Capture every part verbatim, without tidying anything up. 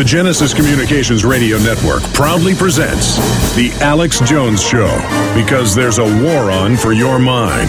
The Genesis Communications Radio Network proudly presents The Alex Jones Show, because there's a war on for your mind.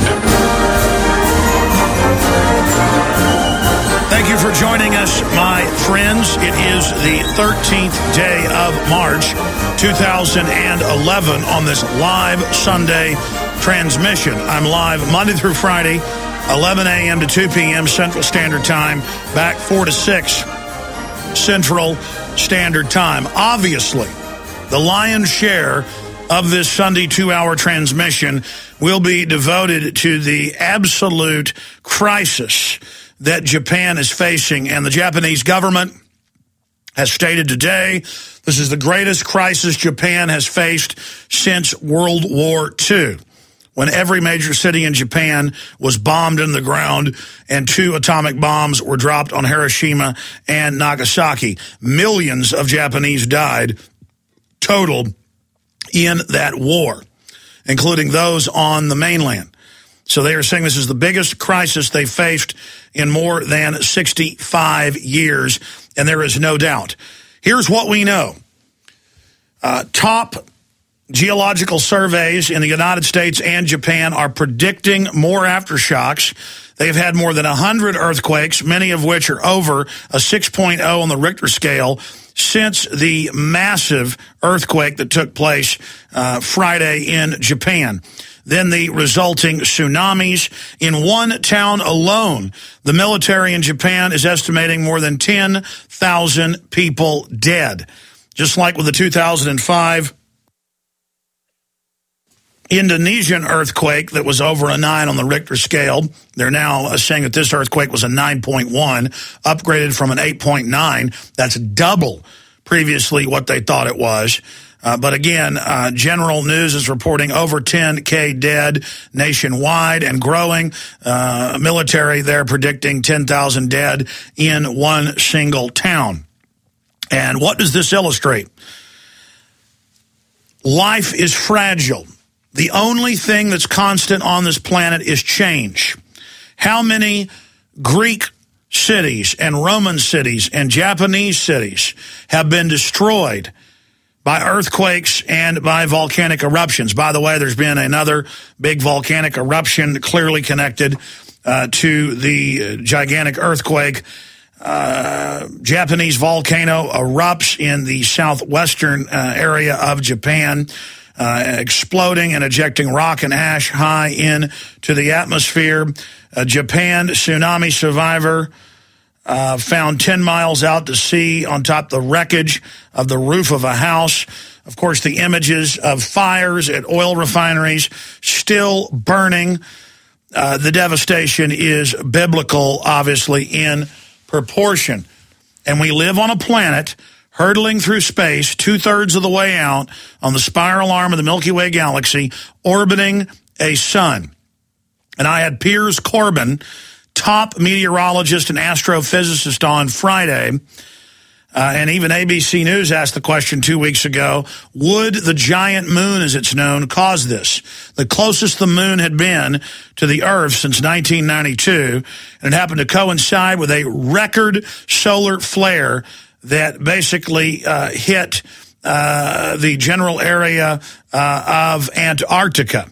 Thank you for joining us, my friends. It is the thirteenth day of March, two thousand eleven, on this live Sunday transmission. I'm live Monday through Friday, eleven a.m. to two p.m. Central Standard Time, back four to six Central Standard Time. Obviously, the lion's share of this Sunday two-hour transmission will be devoted to the absolute crisis that Japan is facing. And the Japanese government has stated today this is the greatest crisis Japan has faced since World War Two, when every major city in Japan was bombed in the ground and two atomic bombs were dropped on Hiroshima and Nagasaki. Millions of Japanese died total in that war, including those on the mainland. So they are saying this is the biggest crisis they faced in more than sixty-five years, and there is no doubt. Here's what we know. Uh, top geological surveys in the United States and Japan are predicting more aftershocks. They've had more than one hundred earthquakes, many of which are over a six point oh on the Richter scale, since the massive earthquake that took place uh, Friday in Japan. Then the resulting tsunamis. In one town alone, the military in Japan is estimating more than ten thousand people dead. Just like with the two thousand five Indonesian earthquake that was over a nine on the Richter scale. They're now saying that this earthquake was a nine point one, upgraded from an eight point nine. That's double previously what they thought it was. Uh, but again, uh, General News is reporting over ten thousand dead nationwide and growing. Uh, military, they're predicting ten thousand dead in one single town. And what does this illustrate? Life is fragile. The only thing that's constant on this planet is change. How many Greek cities and Roman cities and Japanese cities have been destroyed by earthquakes and by volcanic eruptions? By the way, there's been another big volcanic eruption clearly connected uh, to the gigantic earthquake. Uh, Japanese volcano erupts in the southwestern uh, area of Japan, uh, exploding and ejecting rock and ash high into the atmosphere. Uh, Japan tsunami survivor uh, found ten miles out to sea on top of the wreckage of the roof of a house. Of course, the images of fires at oil refineries still burning. Uh, the devastation is biblical, obviously, in proportion. And we live on a planet hurtling through space two-thirds of the way out on the spiral arm of the Milky Way galaxy, orbiting a sun. And I had Piers Corbin, top meteorologist and astrophysicist, on Friday. Uh, and even A B C News asked the question two weeks ago, would the giant moon, as it's known, cause this? The closest the moon had been to the Earth since nineteen ninety-two, and it happened to coincide with a record solar flare that basically uh, hit uh, the general area uh, of Antarctica,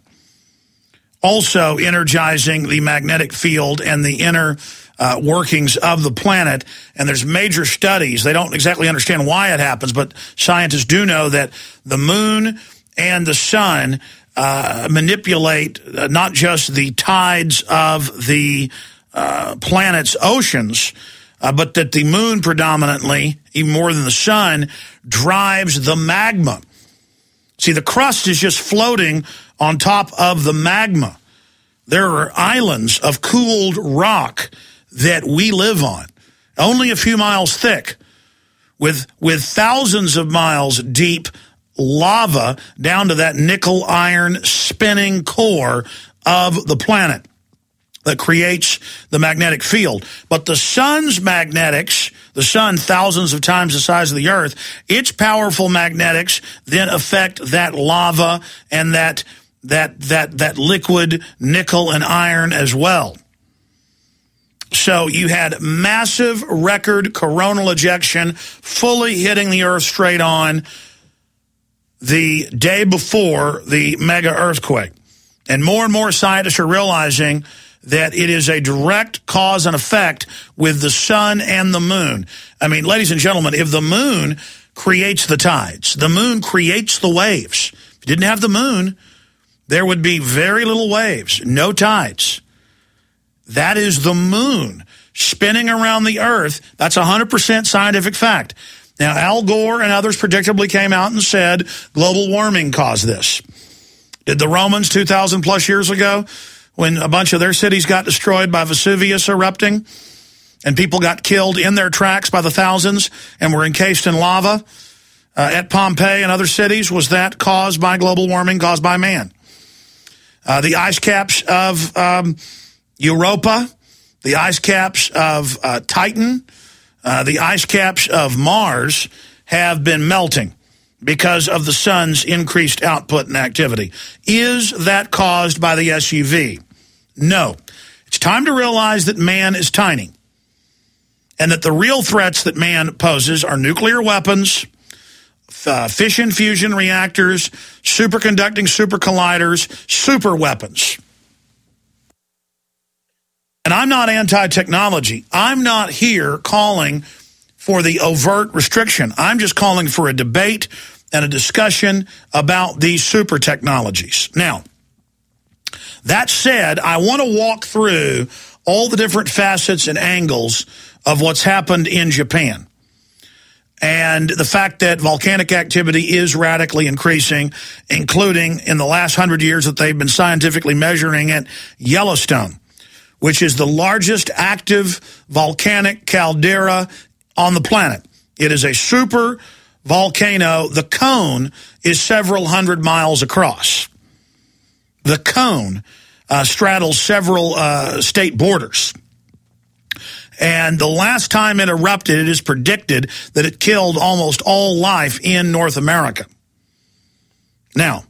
also energizing the magnetic field and the inner Uh, workings of the planet. And there's major studies. They don't exactly understand why it happens, but scientists do know that the moon and the sun uh, manipulate uh, not just the tides of the uh, planet's oceans, uh, but that the moon predominantly, even more than the sun, drives the magma. See, the crust is just floating on top of the magma. There are islands of cooled rock that we live on, only a few miles thick, with with thousands of miles deep lava down to that nickel iron spinning core of the planet that creates the magnetic field. But the sun's magnetics, the sun thousands of times the size of the earth, its powerful magnetics then affect that lava and that that that that liquid nickel and iron as well. So you had massive record coronal ejection fully hitting the Earth straight on the day before the mega earthquake. And more and more scientists are realizing that it is a direct cause and effect with the sun and the moon. I mean, ladies and gentlemen, if the moon creates the tides, the moon creates the waves. If you didn't have the moon, there would be very little waves, no tides. That is the moon spinning around the Earth. That's one hundred percent scientific fact. Now, Al Gore and others predictably came out and said global warming caused this. Did the Romans two thousand plus years ago, when a bunch of their cities got destroyed by Vesuvius erupting and people got killed in their tracks by the thousands and were encased in lava uh, at Pompeii and other cities, was that caused by global warming, caused by man? Uh, the ice caps of um, Europa, the ice caps of uh, Titan, uh, the ice caps of Mars have been melting because of the sun's increased output and activity. Is that caused by the S U V? No. It's time to realize that man is tiny and that the real threats that man poses are nuclear weapons, uh, fission fusion reactors, superconducting super colliders, super weapons. And I'm not anti-technology. I'm not here calling for the overt restriction. I'm just calling for a debate and a discussion about these super technologies. Now, that said, I want to walk through all the different facets and angles of what's happened in Japan. And the fact that volcanic activity is radically increasing, including in the last hundred years that they've been scientifically measuring it, Yellowstone, which is the largest active volcanic caldera on the planet. It is a super volcano. The cone is several hundred miles across. The cone uh, straddles several uh, state borders. And the last time it erupted, it is predicted that it killed almost all life in North America. Now,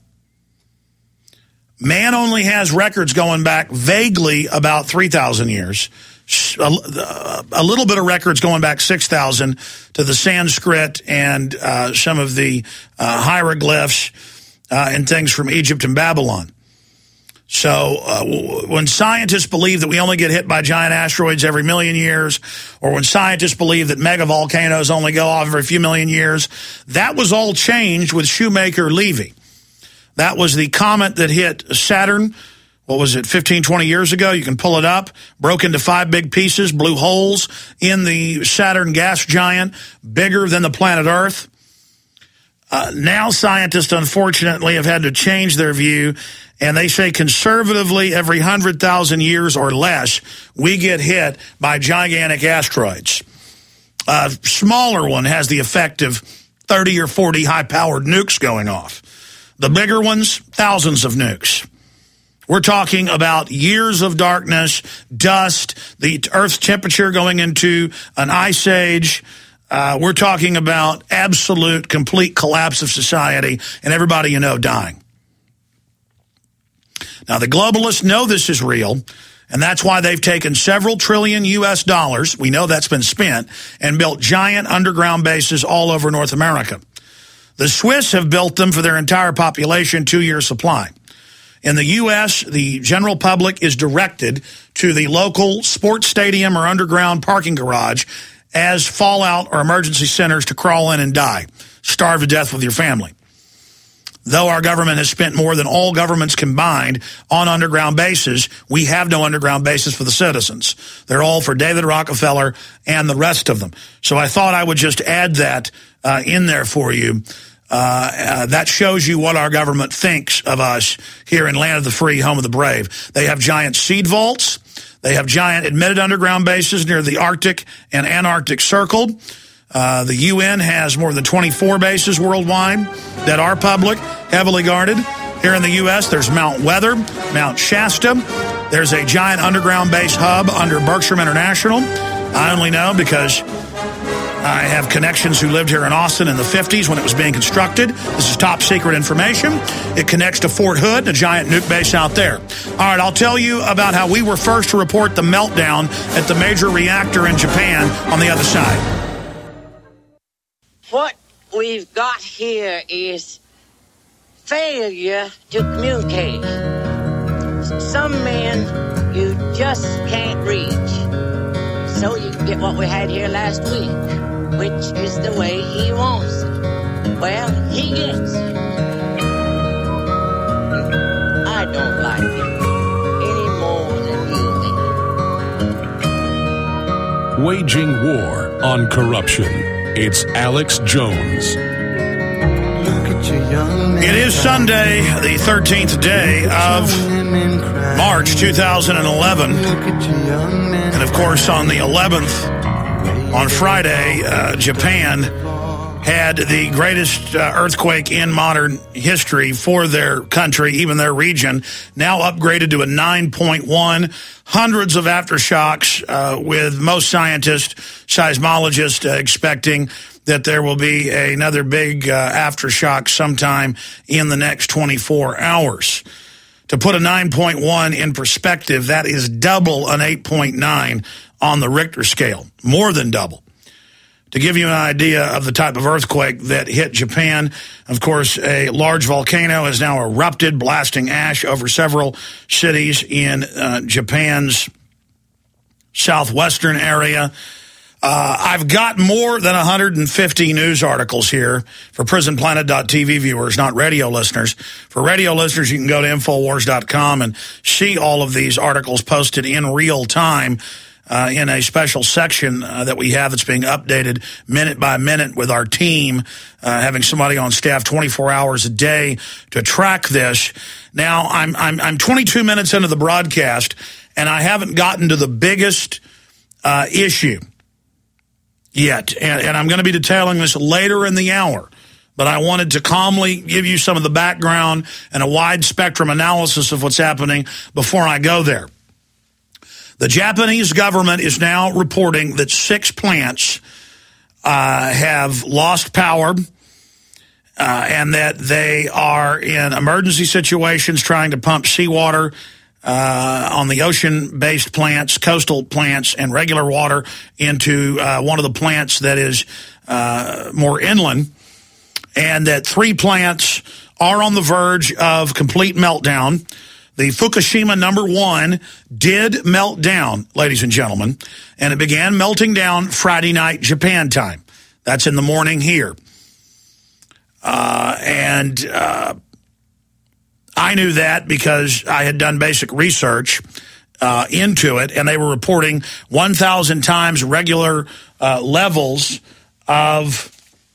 man only has records going back vaguely about three thousand years. A, a little bit of records going back six thousand to the Sanskrit and uh, some of the uh, hieroglyphs uh, and things from Egypt and Babylon. So uh, when scientists believe that we only get hit by giant asteroids every million years, or when scientists believe that mega volcanoes only go off every few million years, that was all changed with Shoemaker-Levy. That was the comet that hit Saturn, what was it, fifteen, twenty years ago? You can pull it up, broke into five big pieces, blew holes in the Saturn gas giant, bigger than the planet Earth. Uh, now scientists, unfortunately, have had to change their view, and they say conservatively every one hundred thousand years or less, we get hit by gigantic asteroids. A smaller one has the effect of thirty or forty high-powered nukes going off. The bigger ones, thousands of nukes. We're talking about years of darkness, dust, the Earth's temperature going into an ice age. Uh, we're talking about absolute, complete collapse of society and everybody you know dying. Now, the globalists know this is real, and that's why they've taken several trillion U S dollars, we know that's been spent, and built giant underground bases all over North America. The Swiss have built them for their entire population, two-year supply. In the U S, the general public is directed to the local sports stadium or underground parking garage as fallout or emergency centers to crawl in and die, starve to death with your family. Though our government has spent more than all governments combined on underground bases, we have no underground bases for the citizens. They're all for David Rockefeller and the rest of them. So I thought I would just add that uh, in there for you. Uh, uh, that shows you what our government thinks of us here in Land of the Free, Home of the Brave. They have giant seed vaults. They have giant admitted underground bases near the Arctic and Antarctic Circle. Uh, the U N has more than twenty-four bases worldwide that are public, heavily guarded. Here in the U S, there's Mount Weather, Mount Shasta. There's a giant underground base hub under Berkshire International. I only know because I have connections who lived here in Austin in the fifties when it was being constructed. This is top secret information. It connects to Fort Hood, a giant nuke base out there. All right, I'll tell you about how we were first to report the meltdown at the major reactor in Japan on the other side. What we've got here is failure to communicate. Some men you just can't reach. So you can get what we had here last week, which is the way he wants it. Well, he gets it. I don't like it any more than you do. Waging war on corruption. It's Alex Jones. It is Sunday, the thirteenth day of March two thousand eleven. And of course, on the eleventh, on Friday, uh, Japan had the greatest uh, earthquake in modern history for their country, even their region, now upgraded to a nine point one. Hundreds of aftershocks, uh, with most scientists, seismologists uh, expecting that there will be another big uh, aftershock sometime in the next twenty-four hours. To put a nine point one in perspective, that is double an eight point nine on the Richter scale, more than double. To give you an idea of the type of earthquake that hit Japan, of course, a large volcano has now erupted, blasting ash over several cities in uh, Japan's southwestern area. Uh, I've got more than one hundred fifty news articles here for prison planet dot t v viewers, not radio listeners. For radio listeners, you can go to infowars dot com and see all of these articles posted in real time uh, in a special section uh, that we have that's being updated minute by minute with our team, uh, having somebody on staff twenty-four hours a day to track this. Now, I'm, I'm, I'm twenty-two minutes into the broadcast, and I haven't gotten to the biggest uh, issue yet, and, and I'm going to be detailing this later in the hour, but I wanted to calmly give you some of the background and a wide spectrum analysis of what's happening before I go there. The Japanese government is now reporting that six plants uh, have lost power uh, and that they are in emergency situations trying to pump seawater Uh, on the ocean-based plants, coastal plants, and regular water into uh, one of the plants that is uh, more inland, and that three plants are on the verge of complete meltdown. The Fukushima number one did melt down, ladies and gentlemen, and it began melting down Friday night Japan time. That's in the morning here. Uh, and... Uh, I knew that because I had done basic research uh, into it, and they were reporting one thousand times regular uh, levels of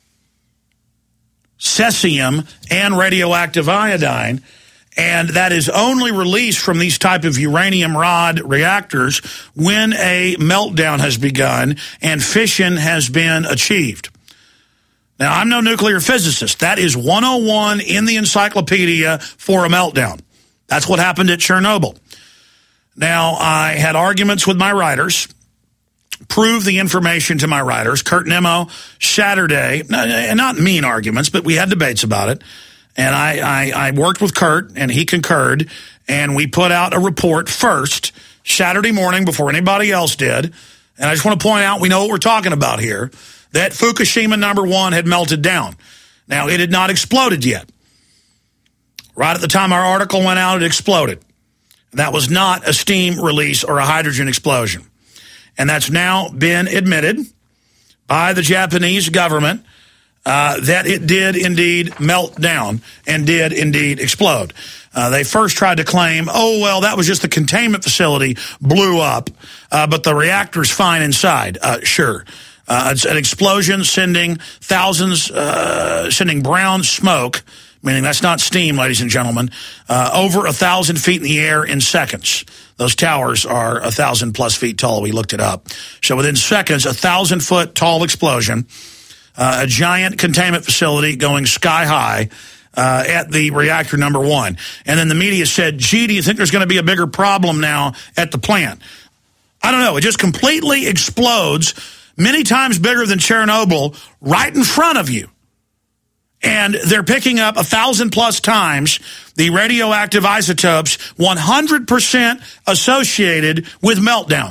cesium and radioactive iodine, and that is only released from these type of uranium rod reactors when a meltdown has begun and fission has been achieved. Now, I'm no nuclear physicist. That is one oh one in the encyclopedia for a meltdown. That's what happened at Chernobyl. Now, I had arguments with my writers, proved the information to my writers. Kurt Nimmo, Saturday, not mean arguments, but we had debates about it. And I, I, I worked with Kurt, and he concurred, and we put out a report first, Saturday morning, before anybody else did. And I just want to point out, we know what we're talking about here, that Fukushima number one had melted down. Now, it had not exploded yet. Right at the time our article went out, it exploded. That was not a steam release or a hydrogen explosion. And that's now been admitted by the Japanese government uh, that it did indeed melt down and did indeed explode. Uh, they first tried to claim, oh, well, that was just the containment facility blew up, uh, but the reactor's fine inside. Uh, sure. Uh, it's an explosion sending thousands, uh, sending brown smoke, meaning that's not steam, ladies and gentlemen, uh, over a thousand feet in the air in seconds. Those towers are a thousand plus feet tall. We looked it up. So within seconds, a thousand foot tall explosion, uh, a giant containment facility going sky high uh, at the reactor number one. And then the media said, gee, do you think there's going to be a bigger problem now at the plant? I don't know. It just completely explodes, many times bigger than Chernobyl, right in front of you. And they're picking up a thousand plus times the radioactive isotopes, one hundred percent associated with meltdown.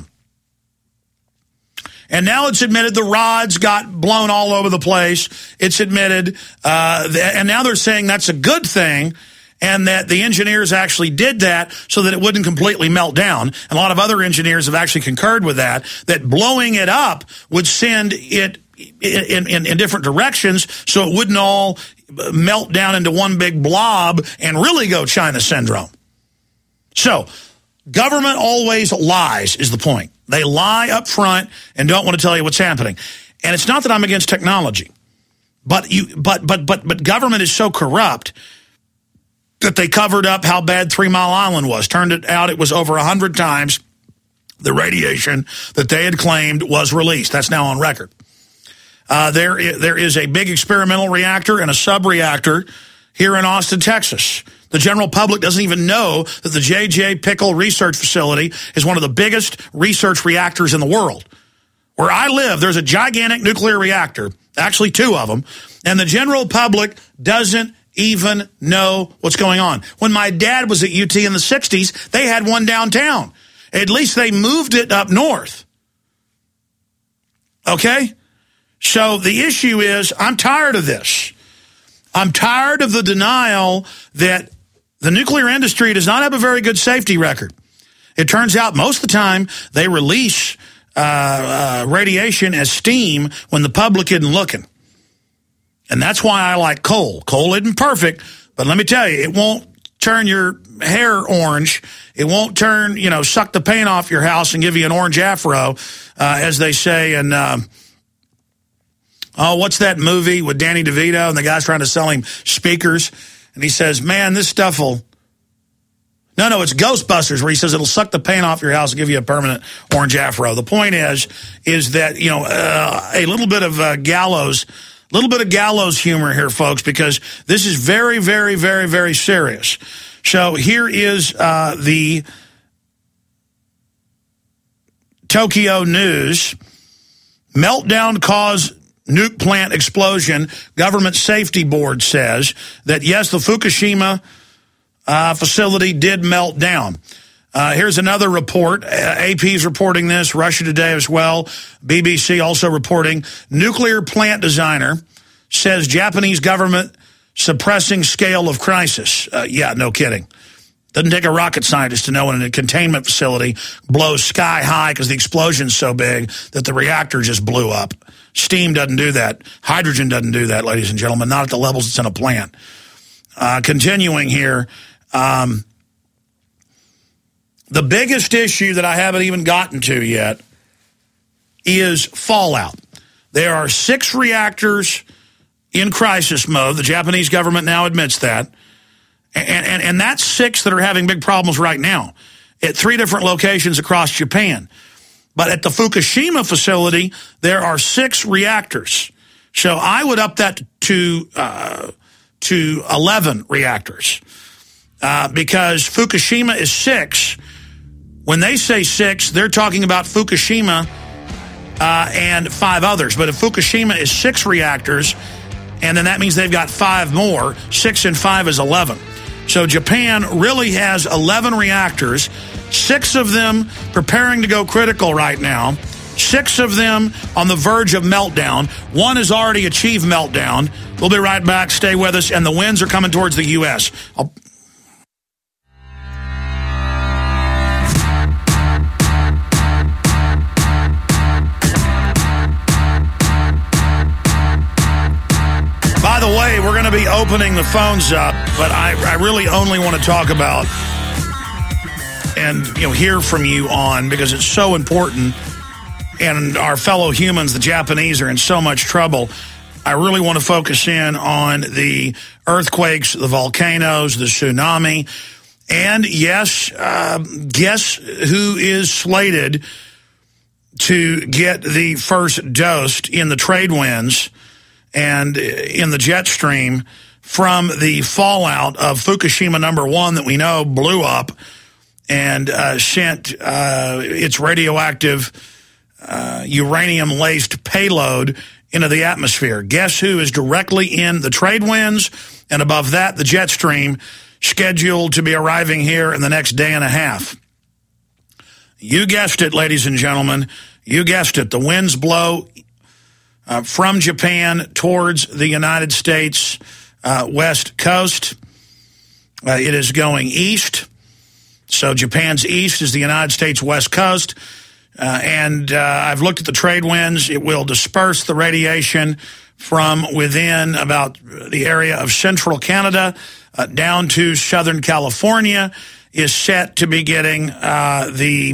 And now it's admitted the rods got blown all over the place. It's admitted, uh, and now they're saying that's a good thing, and that the engineers actually did that so that it wouldn't completely melt down. And a lot of other engineers have actually concurred with that, that blowing it up would send it in, in, in different directions so it wouldn't all melt down into one big blob and really go China syndrome. So, government always lies is the point. They lie up front and don't want to tell you what's happening. And it's not that I'm against technology, but you, but but but but government is so corrupt that they covered up how bad Three Mile Island was. Turned it out it was over a hundred times the radiation that they had claimed was released. That's now on record. Uh, there is, there is a big experimental reactor and a sub-reactor here in Austin, Texas. The general public doesn't even know that the J J Pickle Research Facility is one of the biggest research reactors in the world. Where I live, there's a gigantic nuclear reactor, actually two of them, and the general public doesn't even know what's going on. When my dad was at U T in the sixties, they had one downtown. At least they moved it up north. Okay? So the issue is, I'm tired of this. I'm tired of the denial that the nuclear industry does not have a very good safety record. It turns out most of the time they release uh, uh, radiation as steam when the public isn't looking. And that's why I like coal. Coal isn't perfect, but let me tell you, it won't turn your hair orange. It won't turn, you know, suck the paint off your house and give you an orange afro, uh, as they say in... Uh, Oh, what's that movie with Danny DeVito and the guy's trying to sell him speakers? And he says, man, this stuff will... No, no, it's Ghostbusters where he says it'll suck the paint off your house and give you a permanent orange afro. The point is, is that, you know, uh, a little bit of uh, gallows, a little bit of gallows humor here, folks, because this is very, very, very, very serious. So here is uh, the Tokyo News. Meltdown caused nuke plant explosion. Government Safety Board says that, yes, the Fukushima uh, facility did melt down. Uh, here's another report. Uh, A P's reporting this. Russia Today as well. B B C also reporting. Nuclear plant designer says Japanese government suppressing scale of crisis. Uh, yeah, no kidding. Doesn't take a rocket scientist to know when a containment facility blows sky high because the explosion's so big that the reactor just blew up. Steam doesn't do that. Hydrogen doesn't do that, ladies and gentlemen, not at the levels it's in a plant. Uh, continuing here, um, the biggest issue that I haven't even gotten to yet is fallout. There are six reactors in crisis mode. The Japanese government now admits that. And, and, and that's six that are having big problems right now at three different locations across Japan. But at the Fukushima facility, there are six reactors. So I would up that to uh, to eleven reactors uh, because Fukushima is six. When they say six, they're talking about Fukushima uh, and five others. But if Fukushima is six reactors, and then that means they've got five more, six and five is eleven. So Japan really has eleven reactors, six of them preparing to go critical right now, six of them on the verge of meltdown. One has already achieved meltdown. We'll be right back. Stay with us. And the winds are coming towards the U S. I'll By the way, we're going to be opening the phones up, but I, I really only want to talk about and you know hear from you on, because it's so important, and our fellow humans, the Japanese, are in so much trouble. I really want to focus in on the earthquakes, the volcanoes, the tsunami, and yes, uh, guess who is slated to get the first dose in the trade winds and in the jet stream from the fallout of Fukushima number one that we know blew up and uh, sent uh, its radioactive uh, uranium-laced payload into the atmosphere. Guess who is directly in the trade winds? And above that, the jet stream scheduled to be arriving here in the next day and a half. You guessed it, ladies and gentlemen. You guessed it. The winds blow uh, from Japan towards the United States uh, west coast. Uh, it is going east. So Japan's east is the United States west coast. Uh, and uh, I've looked at the trade winds. It will disperse the radiation from within about the area of central Canada uh, down to southern California, is set to be getting uh, the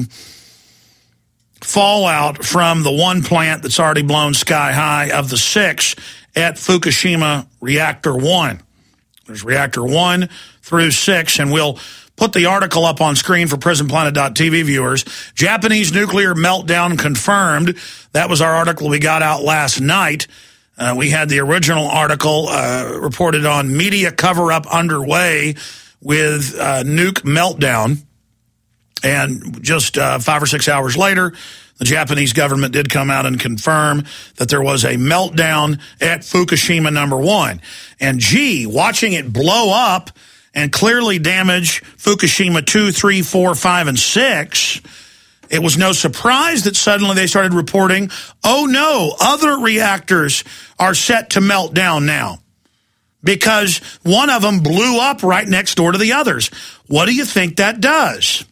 fallout from the one plant that's already blown sky high of the six at Fukushima Reactor one. There's Reactor one through six, and we'll put the article up on screen for prison planet dot t v viewers. Japanese nuclear meltdown confirmed. That was our article we got out last night. Uh, we had the original article uh, reported on media cover-up underway with uh, nuke meltdown. And just uh, five or six hours later, the Japanese government did come out and confirm that there was a meltdown at Fukushima number one. And gee, watching it blow up and clearly damage Fukushima two, three, four, five, and six, it was no surprise that suddenly they started reporting, oh no, other reactors are set to melt down now because one of them blew up right next door to the others. What do you think that does?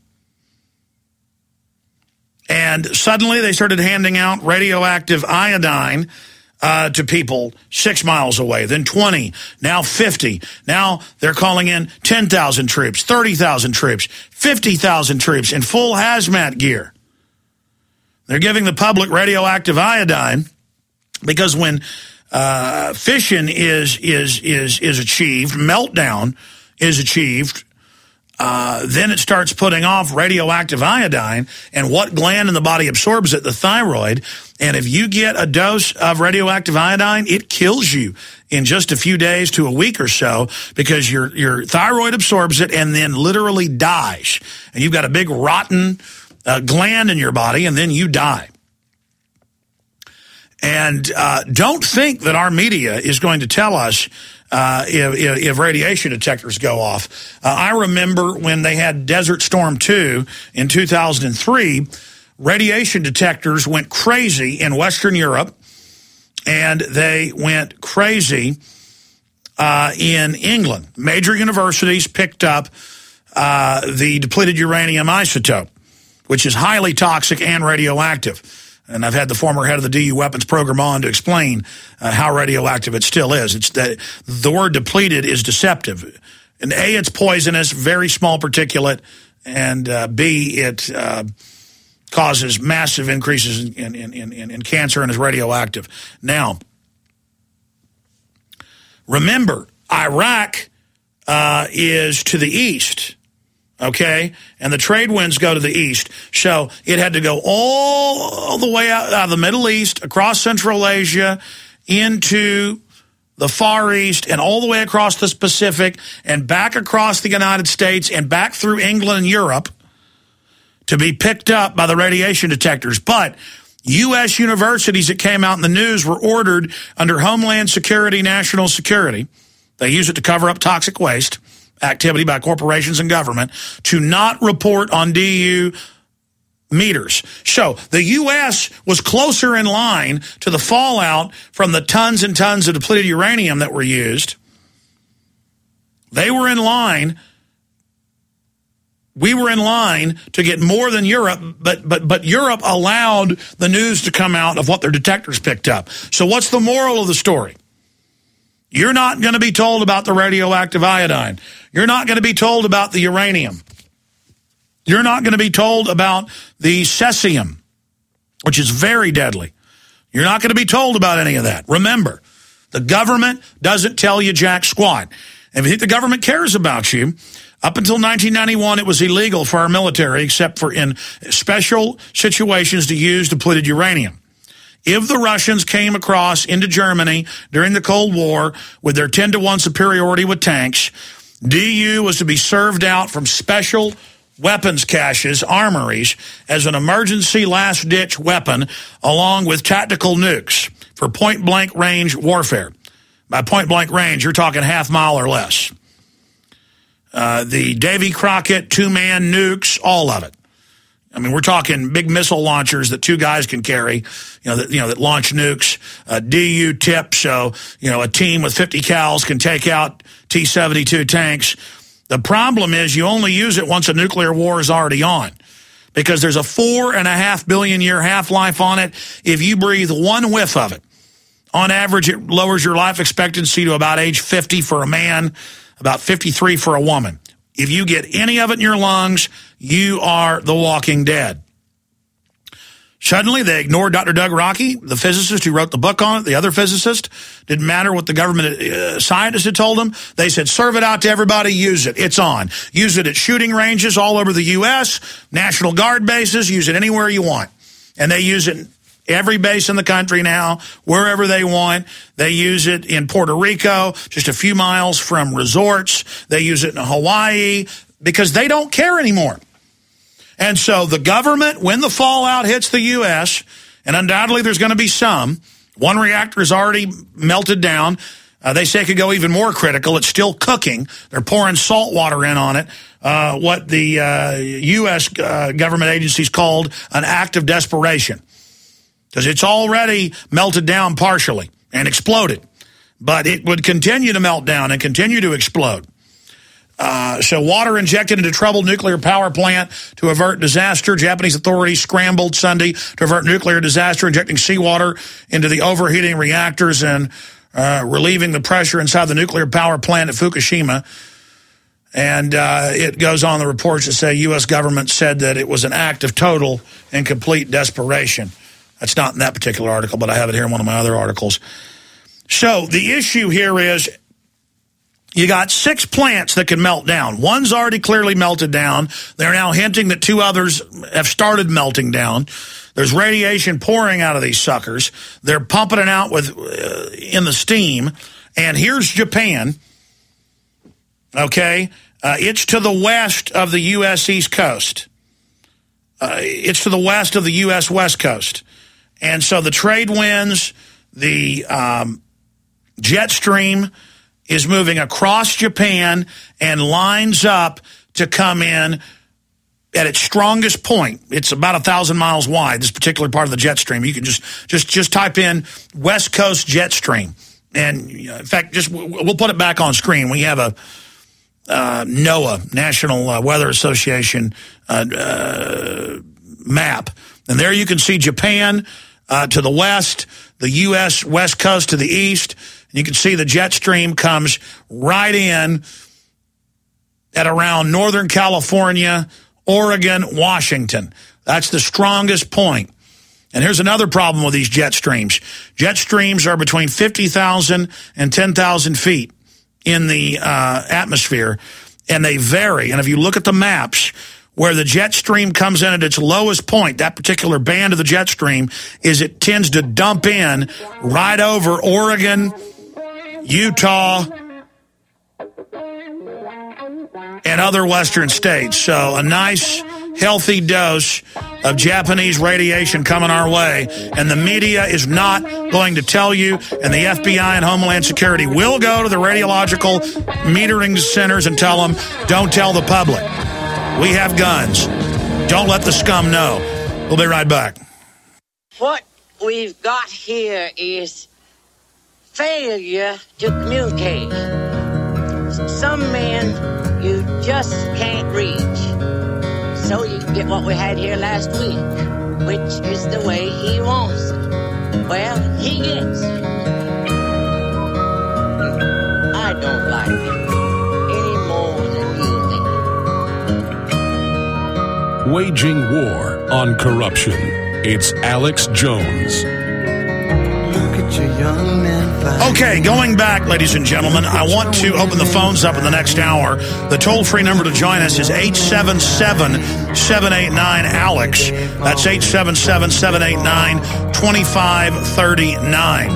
And suddenly they started handing out radioactive iodine Uh, to people six miles away, then twenty, now fifty. Now they're calling in ten thousand troops, thirty thousand troops, fifty thousand troops in full hazmat gear. They're giving the public radioactive iodine because when uh, fission is, is, is, is achieved, meltdown is achieved, Uh, then it starts putting off radioactive iodine, and what gland in the body absorbs it? The thyroid. And if you get a dose of radioactive iodine, it kills you in just a few days to a week or so because your, your thyroid absorbs it and then literally dies. And you've got a big rotten uh, gland in your body, and then you die. And uh, don't think that our media is going to tell us Uh, if, if radiation detectors go off. Uh, I remember when they had Desert Storm two in two thousand three, radiation detectors went crazy in Western Europe, and they went crazy uh, in England. Major universities picked up uh, the depleted uranium isotope, which is highly toxic and radioactive. And I've had the former head of the D U weapons program on to explain uh, how radioactive it still is. It's that the word depleted is deceptive. And A, it's poisonous, very small particulate, and uh, B, it uh, causes massive increases in, in, in, in cancer and is radioactive. Now, remember, Iraq uh, is to the east. Okay, and the trade winds go to the east. So it had to go all the way out, out of the Middle East, across Central Asia, into the Far East, and all the way across the Pacific, and back across the United States, and back through England and Europe to be picked up by the radiation detectors. But U S universities that came out in the news were ordered under Homeland Security, National Security. They use it to cover up toxic waste activity by corporations and government, to not report on D U meters. So the U S was closer in line to the fallout from the tons and tons of depleted uranium that were used. They were in line. We were in line to get more than Europe, but but but Europe allowed the news to come out of what their detectors picked up. So what's the moral of the story? You're not going to be told about the radioactive iodine. You're not going to be told about the uranium. You're not going to be told about the cesium, which is very deadly. You're not going to be told about any of that. Remember, the government doesn't tell you jack squat. If you think the government cares about you, up until nineteen ninety-one, it was illegal for our military, except for in special situations, to use depleted uranium. If the Russians came across into Germany during the Cold War with their ten to one superiority with tanks, D U was to be served out from special weapons caches, armories, as an emergency last-ditch weapon, along with tactical nukes for point-blank range warfare. By point-blank range, you're talking half mile or less. Uh, the Davy Crockett two-man nukes, all of it. I mean, we're talking big missile launchers that two guys can carry, you know, that, you know, that launch nukes, uh, D U tip, so, you know, a team with fifty cals can take out T seventy-two tanks. The problem is you only use it once a nuclear war is already on, because there's a four and a half billion year half-life on it. If you breathe one whiff of it, on average, it lowers your life expectancy to about age fifty for a man, about fifty-three for a woman. If you get any of it in your lungs, you are the walking dead. Suddenly, they ignored Doctor Doug Rockey, the physicist who wrote the book on it, the other physicist. Didn't matter what the government uh, scientists had told them. They said, serve it out to everybody, use it. It's on. Use it at shooting ranges all over the U S, National Guard bases, use it anywhere you want. And they use it every base in the country now, wherever they want. They use it in Puerto Rico, just a few miles from resorts. They use it in Hawaii because they don't care anymore. And so the government, when the fallout hits the U S, and undoubtedly there's going to be some, one reactor is already melted down. Uh, they say it could go even more critical. It's still cooking. They're pouring salt water in on it. Uh, what the uh, U S uh, government agencies called an act of desperation. Because it's already melted down partially and exploded. But it would continue to melt down and continue to explode. Uh, so water injected into troubled nuclear power plant to avert disaster. Japanese authorities scrambled Sunday to avert nuclear disaster, injecting seawater into the overheating reactors and uh, relieving the pressure inside the nuclear power plant at Fukushima. And uh, it goes on the reports that say U S government said that it was an act of total and complete desperation. That's not in that particular article, but I have it here in one of my other articles. So the issue here is you got six plants that can melt down. One's already clearly melted down. They're now hinting that two others have started melting down. There's radiation pouring out of these suckers. They're pumping it out with uh, in the steam. And here's Japan. Okay? Uh, it's to the west of the U S East Coast. Uh, it's to the west of the U S West Coast. And so the trade winds, the um, jet stream is moving across Japan and lines up to come in at its strongest point. It's about a thousand miles wide, this particular part of the jet stream. You can just just just type in West Coast jet stream. And in fact, just we'll put it back on screen. We have a uh, NOAA, National uh, Weather Association uh, uh, map. And there you can see Japan Uh, to the west, the U S West Coast to the east. And you can see the jet stream comes right in at around Northern California, Oregon, Washington. That's the strongest point. And here's another problem with these jet streams. Jet streams are between fifty thousand and ten thousand feet in the uh, atmosphere, and they vary. And if you look at the maps, where the jet stream comes in at its lowest point, that particular band of the jet stream, is it tends to dump in right over Oregon, Utah, and other western states. So a nice, healthy dose of Japanese radiation coming our way. And the media is not going to tell you, and the F B I and Homeland Security will go to the radiological metering centers and tell them, don't tell the public. We have guns. Don't let the scum know. We'll be right back. What we've got here is failure to communicate. Some men you just can't reach. So you get what we had here last week, which is the way he wants it. Well, he gets it. I don't like it any more than you think. Waging war on corruption. It's Alex Jones. Look at your young man. Okay, going back, ladies and gentlemen, I want to open the phones up in the next hour. The toll-free number to join us is eight seven seven, seven eight nine, ALEX. That's eight seven seven, seven eight nine, two five three nine.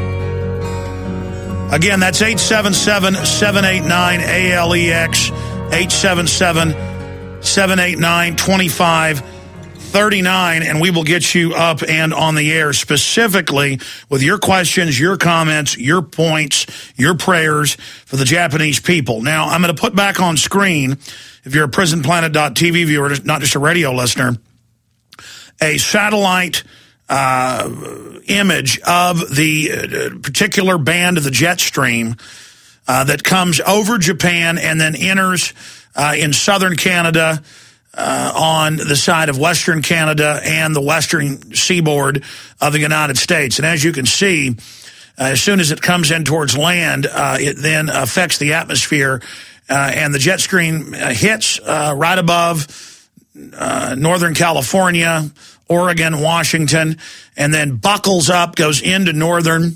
Again, that's eight seven seven, seven eight nine, A L E X. eight seven seven, seven eight nine, two five three nine, and we will get you up and on the air specifically with your questions, your comments, your points, your prayers for the Japanese people. Now, I'm going to put back on screen, if you're a prison planet dot t v viewer, not just a radio listener, a satellite uh, image of the uh, particular band of the jet stream uh, that comes over Japan and then enters uh, in southern Canada, Uh, on the side of western Canada and the western seaboard of the United States. And as you can see, uh, as soon as it comes in towards land, uh, it then affects the atmosphere, uh, and the jet stream uh, hits uh, right above uh, Northern California, Oregon, Washington, and then buckles up, goes into northern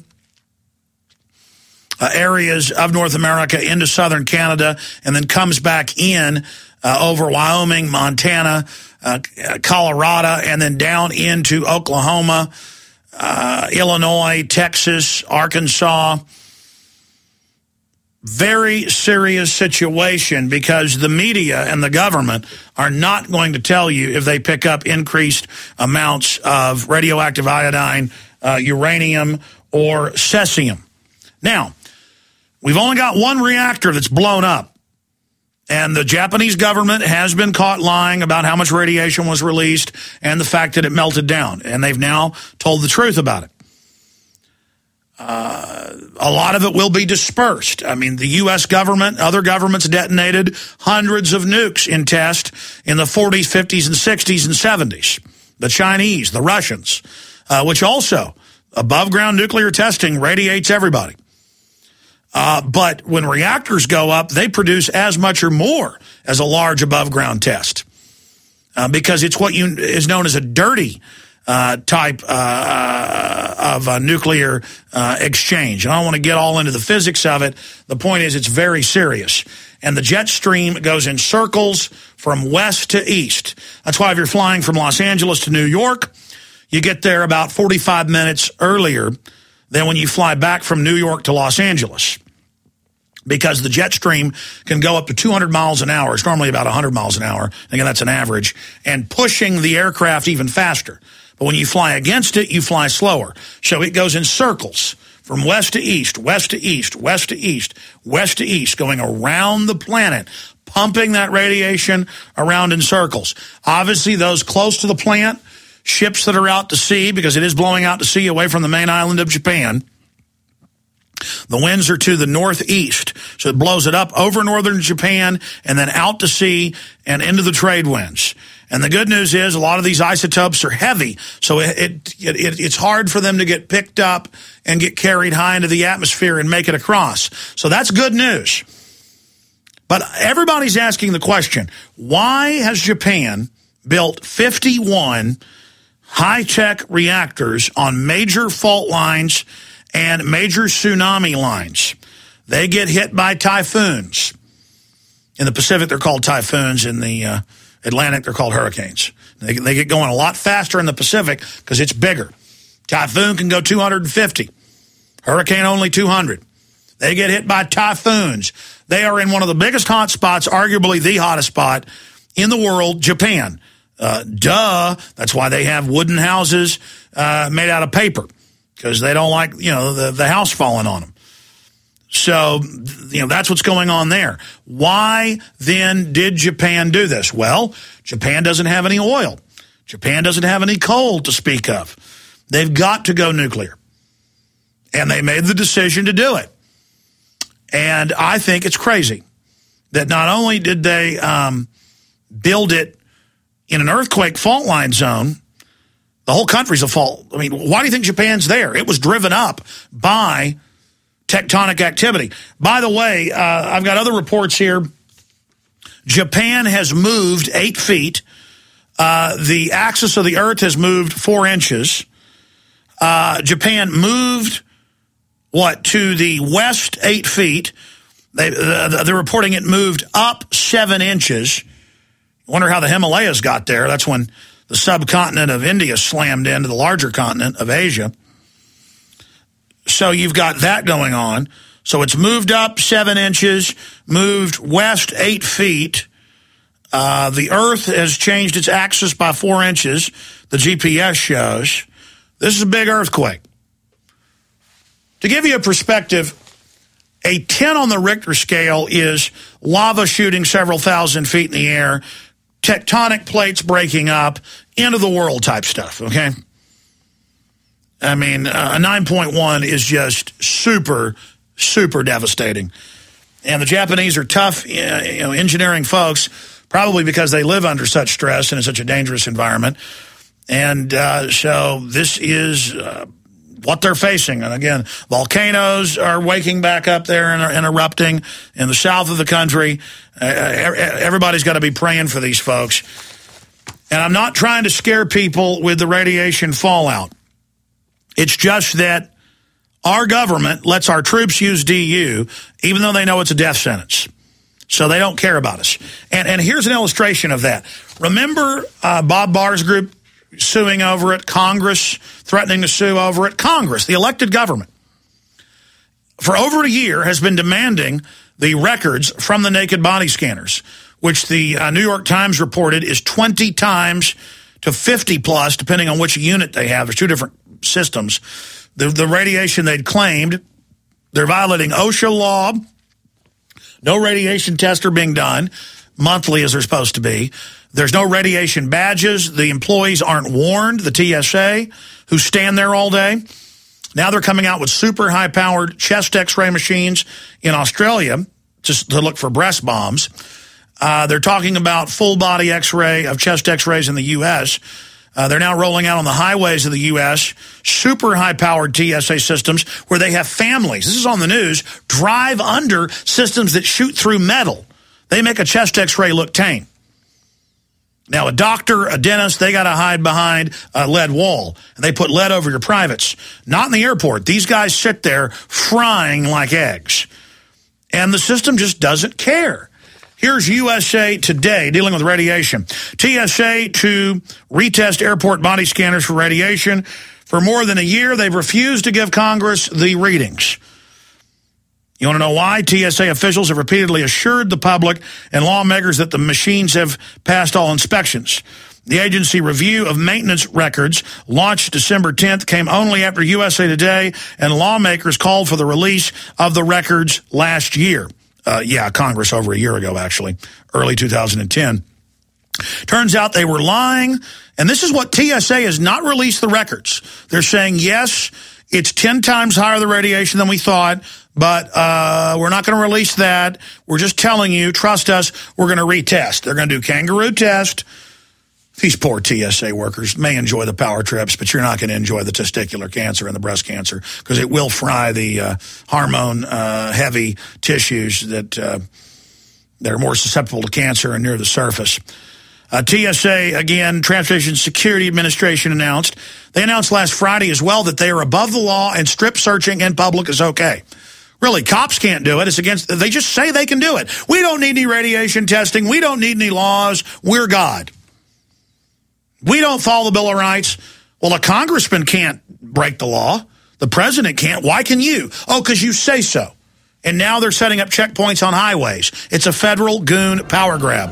uh, areas of North America, into southern Canada, and then comes back in Uh, over Wyoming, Montana, uh, Colorado, and then down into Oklahoma, uh, Illinois, Texas, Arkansas. Very serious situation, because the media and the government are not going to tell you if they pick up increased amounts of radioactive iodine, uh, uranium, or cesium. Now, we've only got one reactor that's blown up. And the Japanese government has been caught lying about how much radiation was released and the fact that it melted down. And they've now told the truth about it. Uh, a lot of it will be dispersed. I mean, the U S government, other governments detonated hundreds of nukes in test in the forties, fifties, and sixties and seventies. The Chinese, the Russians, uh, which also, above-ground nuclear testing radiates everybody. Uh, but when reactors go up, they produce as much or more as a large above-ground test, uh, because it's what you is known as a dirty uh, type uh, of uh, nuclear uh, exchange. And I don't want to get all into the physics of it. The point is, it's very serious. And the jet stream goes in circles from west to east. That's why if you're flying from Los Angeles to New York, you get there about forty-five minutes earlier than when you fly back from New York to Los Angeles, because the jet stream can go up to two hundred miles an hour. It's normally about one hundred miles an hour. Again, that's an average, and pushing the aircraft even faster. But when you fly against it, you fly slower. So it goes in circles from west to east, west to east, west to east, west to east, going around the planet, pumping that radiation around in circles. Obviously, those close to the plant, ships that are out to sea, because it is blowing out to sea away from the main island of Japan, the winds are to the northeast, so it blows it up over northern Japan and then out to sea and into the trade winds. And the good news is a lot of these isotopes are heavy, so it, it, it it's hard for them to get picked up and get carried high into the atmosphere and make it across. So that's good news. But everybody's asking the question, why has Japan built fifty-one high-tech reactors on major fault lines and major tsunami lines? They get hit by typhoons. In the Pacific, they're called typhoons. In the uh, Atlantic, they're called hurricanes. They, they get going a lot faster in the Pacific because it's bigger. Typhoon can go two hundred fifty. Hurricane only two hundred. They get hit by typhoons. They are in one of the biggest hot spots, arguably the hottest spot in the world, Japan. Uh, duh. That's why they have wooden houses uh, made out of paper, because they don't like, you know, the, the house falling on them. So, you know, that's what's going on there. Why then did Japan do this? Well, Japan doesn't have any oil. Japan doesn't have any coal to speak of. They've got to go nuclear. And they made the decision to do it. And I think it's crazy that not only did they um, build it in an earthquake fault line zone, the whole country's a fault. I mean, why do you think Japan's there? It was driven up by tectonic activity. By the way, uh, I've got other reports here. Japan has moved eight feet. Uh, the axis of the earth has moved four inches. Uh, Japan moved, what, to the west eight feet. They, uh, they're reporting it moved up seven inches. Wonder how the Himalayas got there. That's when the subcontinent of India slammed into the larger continent of Asia. So you've got that going on. So it's moved up seven inches, moved west eight feet. Uh, the Earth has changed its axis by four inches, the G P S shows. This is a big earthquake. To give you a perspective, a ten on the Richter scale is lava shooting several thousand feet in the air, tectonic plates breaking up, end of the world type stuff, okay? I mean, uh, a nine point one is just super, super devastating. And the Japanese are tough, you know, engineering folks, probably because they live under such stress and in such a dangerous environment. And uh, so this is uh, what they're facing. And again, volcanoes are waking back up there and, and erupting in the south of the country. Uh, everybody's got to be praying for these folks. And I'm not trying to scare people with the radiation fallout. It's just that our government lets our troops use D U, even though they know it's a death sentence. So they don't care about us. And, and here's an illustration of that. Remember uh, Bob Barr's group suing over it, Congress threatening to sue over it? Congress, the elected government, for over a year has been demanding the records from the naked body scanners, which the uh, New York Times reported is twenty times to fifty plus, depending on which unit they have. There's two different systems. The, the radiation they'd claimed, they're violating OSHA law. No radiation tests are being done monthly as they're supposed to be. There's no radiation badges. The employees aren't warned, the T S A, who stand there all day. Now they're coming out with super high-powered chest X-ray machines in Australia just to look for breast bombs. Uh, they're talking about full-body X-ray of chest X-rays in the U S Uh, they're now rolling out on the highways of the U S super high-powered T S A systems where they have families. This is on the news. Drive under systems that shoot through metal. They make a chest X-ray look tame. Now, a doctor, a dentist, they got to hide behind a lead wall. And they put lead over your privates. Not in the airport. These guys sit there frying like eggs. And the system just doesn't care. Here's U S A Today dealing with radiation. T S A to retest airport body scanners for radiation. For more than a year, they've refused to give Congress the readings. You want to know why? T S A officials have repeatedly assured the public and lawmakers that the machines have passed all inspections. The agency review of maintenance records, launched December tenth, came only after U S A Today and lawmakers called for the release of the records last year. Uh, yeah, Congress over a year ago, actually, early two thousand ten. Turns out they were lying, and this is what T S A has not released the records. They're saying, yes, it's ten times higher the radiation than we thought, but uh, we're not going to release that. We're just telling you, trust us, we're going to retest. They're going to do kangaroo test. These poor T S A workers may enjoy the power trips, but you're not going to enjoy the testicular cancer and the breast cancer because it will fry the uh, hormone-heavy uh, tissues that uh, that are more susceptible to cancer and near the surface. Uh, T S A, again, Transportation Security Administration announced. They announced last Friday as well that they are above the law and strip searching in public is okay. Really, cops can't do it. It's against, they just say they can do it. We don't need any radiation testing. We don't need any laws. We're God. We don't follow the Bill of Rights. Well, a congressman can't break the law. The president can't. Why can you? Oh, because you say so. And now they're setting up checkpoints on highways. It's a federal goon power grab.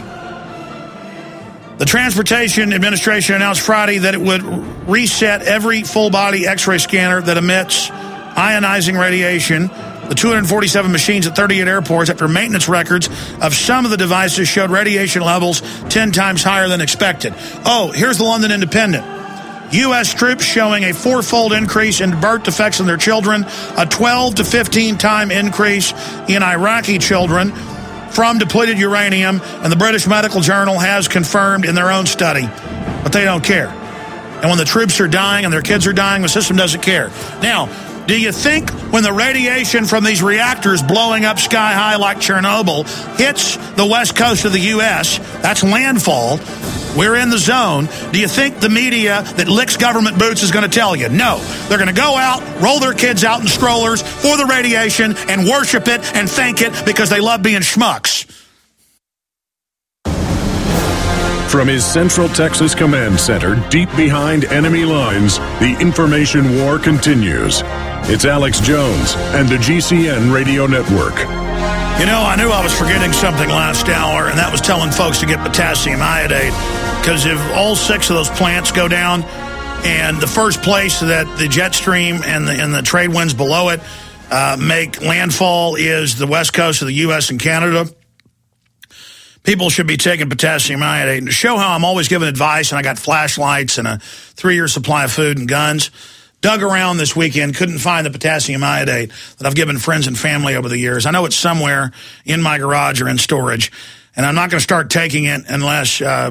The Transportation Administration announced Friday that it would reset every full-body X-ray scanner that emits ionizing radiation. The two hundred forty-seven machines at thirty-eight airports, after maintenance records of some of the devices showed radiation levels ten times higher than expected. Oh, here's the London Independent. U S troops showing a fourfold increase in birth defects in their children, a twelve to fifteen time increase in Iraqi children from depleted uranium, and the British Medical Journal has confirmed in their own study. But they don't care. And when the troops are dying and their kids are dying, the system doesn't care. Now, do you think when the radiation from these reactors blowing up sky high like Chernobyl hits the west coast of the U S, that's landfall, we're in the zone, do you think the media that licks government boots is going to tell you? No. They're going to go out, roll their kids out in strollers for the radiation and worship it and thank it because they love being schmucks. From his Central Texas Command Center, deep behind enemy lines, the information war continues. It's Alex Jones and the G C N Radio Network. You know, I knew I was forgetting something last hour, and that was telling folks to get potassium iodate. Because if all six of those plants go down, and the first place that the jet stream and the, and the trade winds below it uh, make landfall is the west coast of the U S and Canada, people should be taking potassium iodate. And to show how I'm always giving advice, and I got flashlights and a three-year supply of food and guns, dug around this weekend, couldn't find the potassium iodate that I've given friends and family over the years. I know it's somewhere in my garage or in storage, and I'm not going to start taking it unless uh,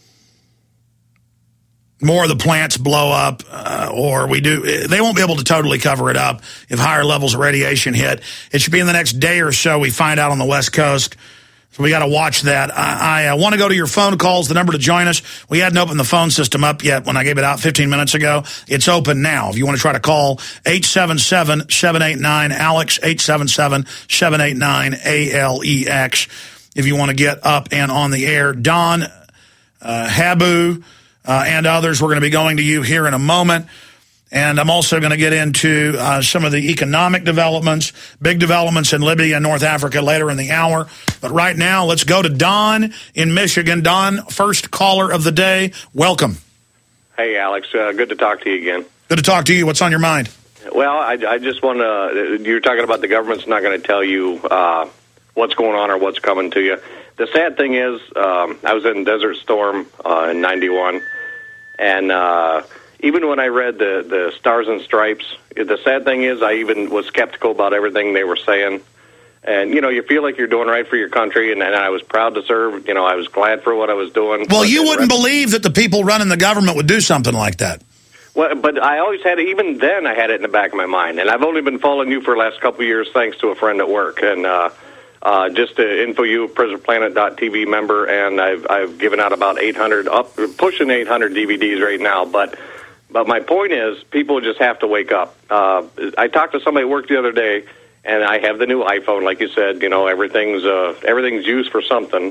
more of the plants blow up uh, or we do. They won't be able to totally cover it up if higher levels of radiation hit. It should be in the next day or so we find out on the West Coast. So we got to watch that. I, I uh, want to go to your phone calls, the number to join us. We hadn't opened the phone system up yet when I gave it out fifteen minutes ago. It's open now. If you want to try to call, eight seven seven, seven eight nine, ALEX, eight seven seven, seven eight nine, A L E X. If you want to get up and on the air. Don, uh, Habu, uh, and others, we're going to be going to you here in a moment. And I'm also going to get into uh, some of the economic developments, big developments in Libya and North Africa later in the hour. But right now, let's go to Don in Michigan. Don, first caller of the day. Welcome. Hey, Alex. Uh, good to talk to you again. Good to talk to you. What's on your mind? Well, I, I just want to, you're talking about the government's not going to tell you uh, what's going on or what's coming to you. The sad thing is, um, I was in Desert Storm uh, in ninety-one, and uh, even when I read the, the Stars and Stripes, the sad thing is I even was skeptical about everything they were saying. And, you know, you feel like you're doing right for your country, and, and I was proud to serve. You know, I was glad for what I was doing. Well, you wouldn't believe that the people running the government would do something like that. Well, but I always had it, even then I had it in the back of my mind. And I've only been following you for the last couple of years thanks to a friend at work. And uh, uh, just to info you, Prisoner Planet dot T V member, and I've, I've given out about eight hundred, up pushing eight hundred D V Ds right now. But But my point is, people just have to wake up. Uh, I talked to somebody at work the other day, and I have the new iPhone, like you said. You know, everything's uh, everything's used for something.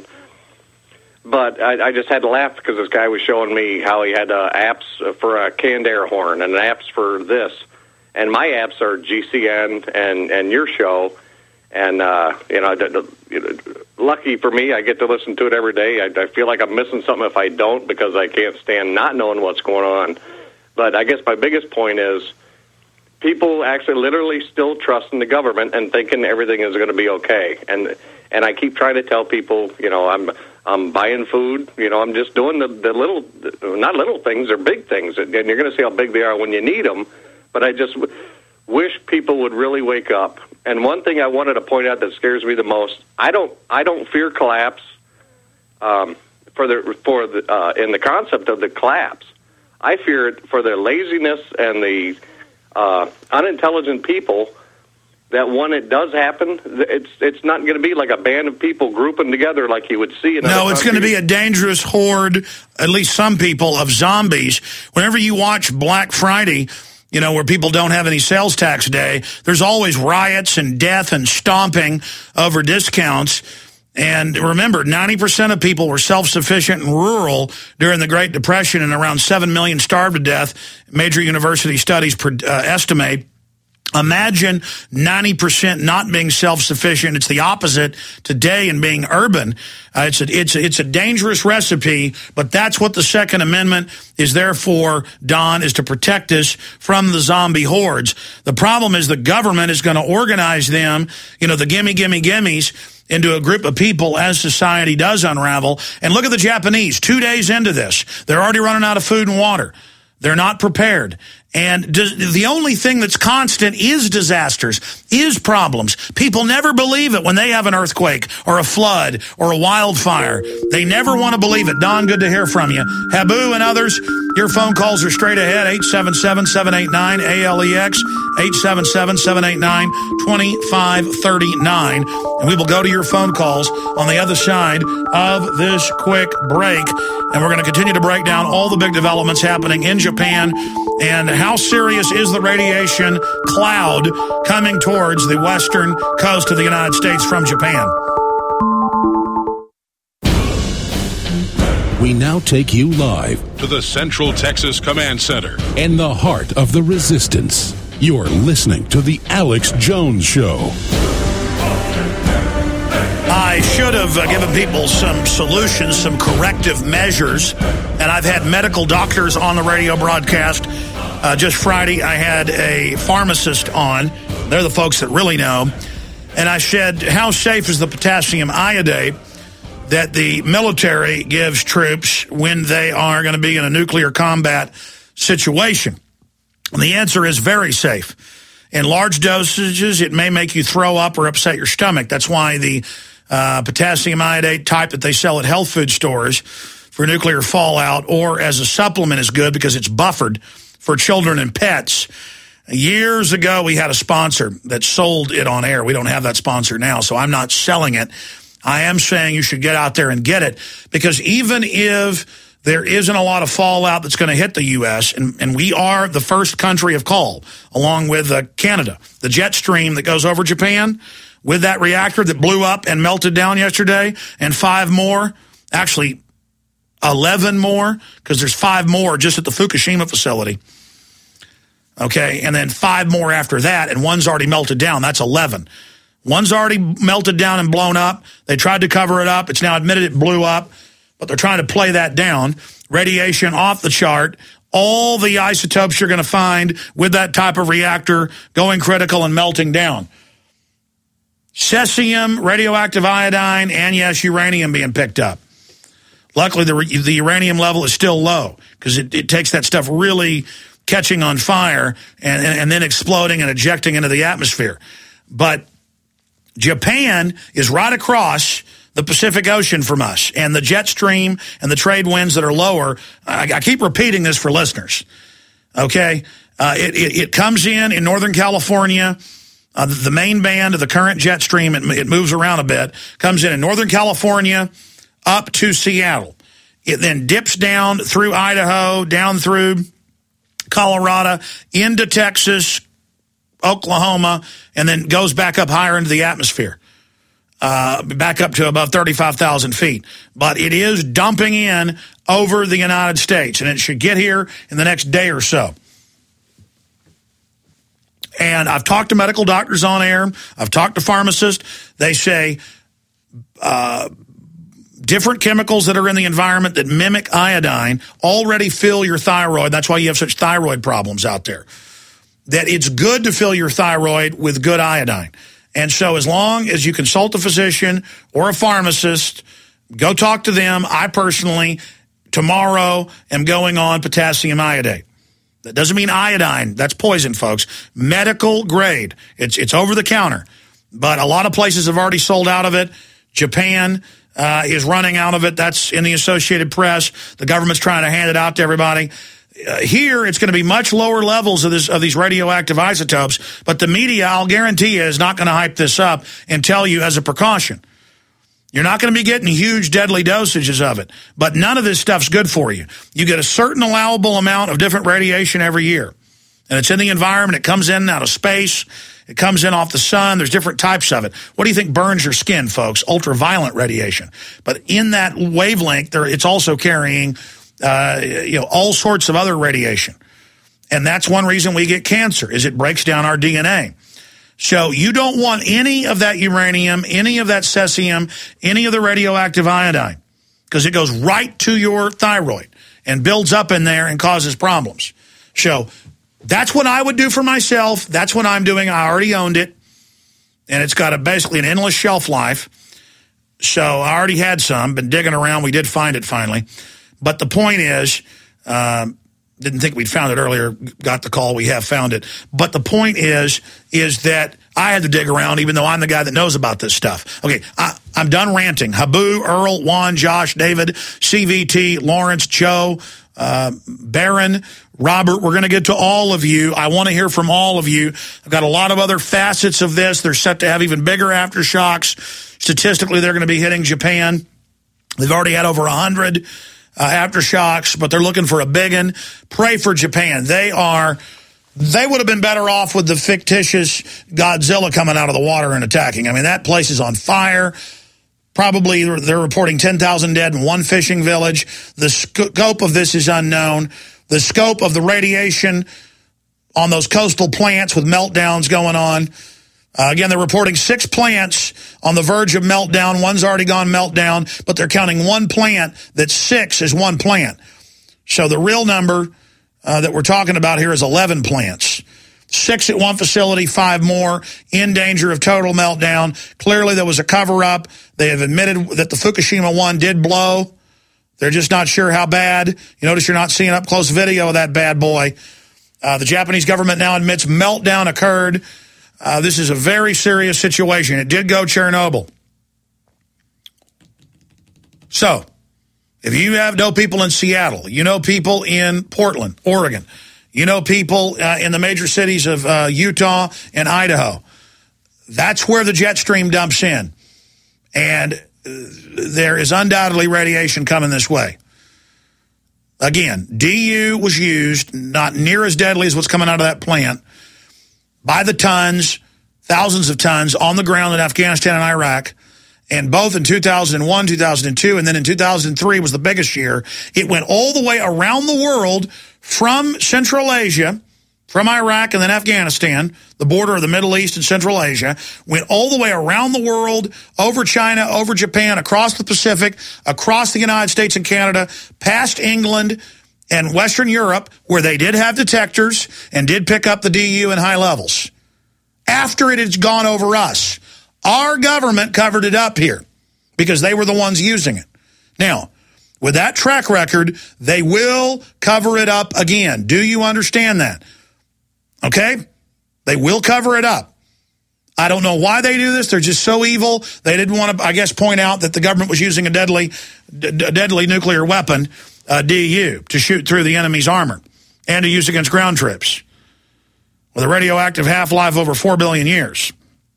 But I, I just had to laugh because this guy was showing me how he had uh, apps for a canned air horn and apps for this. And my apps are G C N and, and your show. And, uh, you know, d- d- lucky for me, I get to listen to it every day. I, I feel like I'm missing something if I don't because I can't stand not knowing what's going on. But I guess my biggest point is people actually literally still trusting the government and thinking everything is going to be okay. And and I keep trying to tell people, you know, I'm I'm buying food. You know, I'm just doing the, the little, not little things, they're big things. And you're going to see how big they are when you need them. But I just w- wish people would really wake up. And one thing I wanted to point out that scares me the most, I don't I don't fear collapse um, for the for the uh, in the concept of the collapse. I fear it for the laziness and the uh, unintelligent people that when it does happen, it's it's not going to be like a band of people grouping together like you would see in other No, it's countries. going to be a dangerous horde, at least some people, of zombies. Whenever you watch Black Friday, you know, where people don't have any sales tax day, there's always riots and death and stomping over discounts. And remember, ninety percent of people were self-sufficient and rural during the Great Depression, and around seven million starved to death. Major university studies uh, estimate. Imagine ninety percent not being self-sufficient. It's the opposite today in being urban. Uh, it's, a, it's, a, it's a dangerous recipe, but that's what the Second Amendment is there for, Don, is to protect us from the zombie hordes. The problem is the government is going to organize them, you know, the gimme, gimme, gimmes, into a group of people as society does unravel. And look at the Japanese. Two days into this, they're already running out of food and water. They're not prepared. And the only thing that's constant is disasters, is problems. People never believe it when they have an earthquake or a flood or a wildfire. They never want to believe it. Don, good to hear from you. Habu and others, your phone calls are straight ahead, eight seven seven, seven eight nine, A L E X, eight seven seven, seven eight nine, two five three nine. And we will go to your phone calls on the other side of this quick break. And we're going to continue to break down all the big developments happening in Japan and how serious is the radiation cloud coming towards the western coast of the United States from Japan. We now take you live To the Central Texas Command Center. in the heart of the resistance. You're listening to The Alex Jones Show. I should have uh, given people some solutions, some corrective measures, and I've had medical doctors on the radio broadcast. Uh, just Friday, I had a pharmacist on. They're the folks that really know. And I said, how safe is the potassium iodate that the military gives troops when they are going to be in a nuclear combat situation? And the answer is very safe. In large dosages, it may make you throw up or upset your stomach. That's why the uh, potassium iodate type that they sell at health food stores for nuclear fallout or as a supplement is good because it's buffered for children and pets. Years ago, we had a sponsor that sold it on air. We don't have that sponsor now, so I'm not selling it. I am saying you should get out there and get it because even if there isn't a lot of fallout that's going to hit the U S, and, and we are the first country of call, along with uh, Canada. The jet stream that goes over Japan with that reactor that blew up and melted down yesterday, and five more, actually eleven more, because there's five more just at the Fukushima facility. Okay, and then five more after that, and one's already melted down. That's eleven. One's already melted down and blown up. They tried to cover it up. It's now admitted it blew up. But they're trying to play that down. Radiation off the chart. All the isotopes you're going to find with that type of reactor going critical and melting down. Cesium, radioactive iodine, and yes, uranium being picked up. Luckily, the, the uranium level is still low because it, it takes that stuff really catching on fire and, and, and then exploding and ejecting into the atmosphere. But Japan is right across the Pacific Ocean from us, and the jet stream and the trade winds that are lower, I, I keep repeating this for listeners, okay? Uh, it, it, it comes in in Northern California. Uh, the, the main band of the current jet stream, it, it moves around a bit, comes in in Northern California up to Seattle. It then dips down through Idaho, down through Colorado, into Texas, Oklahoma, and then goes back up higher into the atmosphere. Uh, back up to above thirty-five thousand feet. But it is dumping in over the United States, and it should get here in the next day or so. And I've talked to medical doctors on air. I've talked to pharmacists. They say uh, different chemicals that are in the environment that mimic iodine already fill your thyroid. That's why you have such thyroid problems out there. That it's good to fill your thyroid with good iodine. And so as long as you consult a physician or a pharmacist, go talk to them. I personally, tomorrow, am going on potassium iodate. That doesn't mean iodine. That's poison, folks. Medical grade. It's, it's over the counter. But a lot of places have already sold out of it. Japan uh, is running out of it. That's in the Associated Press. The government's trying to hand it out to everybody. Uh, here, it's going to be much lower levels of this of these radioactive isotopes, but the media, I'll guarantee you, is not going to hype this up and tell you as a precaution. You're not going to be getting huge, deadly dosages of it, but none of this stuff's good for you. You get a certain allowable amount of different radiation every year, and it's in the environment. It comes in out of space. It comes in off the sun. There's different types of it. What do you think burns your skin, folks? Ultraviolet radiation. But in that wavelength, there, it's also carrying Uh, you know, all sorts of other radiation. And that's one reason we get cancer, is it breaks down our D N A. So you don't want any of that uranium, any of that cesium, any of the radioactive iodine, because it goes right to your thyroid and builds up in there and causes problems. So that's what I would do for myself. That's what I'm doing. I already owned it. And it's got a basically an endless shelf life. So I already had some, been digging around. We did find it finally. But the point is, um, didn't think we'd found it earlier, got the call, we have found it. But the point is, is that I had to dig around, even though I'm the guy that knows about this stuff. Okay, I, I'm done ranting. Habu, Earl, Juan, Josh, David, C V T, Lawrence, Joe, uh, Baron, Robert, we're going to get to all of you. I want to hear from all of you. I've got a lot of other facets of this. They're set to have even bigger aftershocks. Statistically, they're going to be hitting Japan. They've already had over one hundred. Uh, aftershocks, but they're looking for a big one. Pray for Japan. They are, they would have been better off with the fictitious Godzilla coming out of the water and attacking. I mean, that place is on fire. Probably they're reporting ten thousand dead in one fishing village. The scope of this is unknown. The scope of the radiation on those coastal plants with meltdowns going on. Uh, again, they're reporting six plants on the verge of meltdown. One's already gone meltdown, but they're counting one plant that's six is one plant. So the real number uh, that we're talking about here is eleven plants. Six at one facility, five more in danger of total meltdown. Clearly there was a cover-up. They have admitted that the Fukushima one did blow. They're just not sure how bad. You notice you're not seeing up-close video of that bad boy. Uh, the Japanese government now admits meltdown occurred. Uh, this is a very serious situation. It did go Chernobyl. So, if you have know people in Seattle, you know people in Portland, Oregon, you know people uh, in the major cities of uh, Utah and Idaho, that's where the jet stream dumps in. And uh, there is undoubtedly radiation coming this way. Again, D U was used, not near as deadly as what's coming out of that plant, by the tons, thousands of tons, on the ground in Afghanistan and Iraq. And both in two thousand one, two thousand two, and then in two thousand three was the biggest year. It went all the way around the world from Central Asia, from Iraq and then Afghanistan, the border of the Middle East and Central Asia, went all the way around the world, over China, over Japan, across the Pacific, across the United States and Canada, past England and Western Europe, where they did have detectors and did pick up the D U in high levels. After it had gone over us, our government covered it up here because they were the ones using it. Now, with that track record, they will cover it up again. Do you understand that? Okay? They will cover it up. I don't know why they do this. They're just so evil. They didn't want to, I guess, point out that the government was using a deadly, d deadly nuclear weapon, uh, D U, to shoot through the enemy's armor and to use against ground troops with a radioactive half-life over four billion years.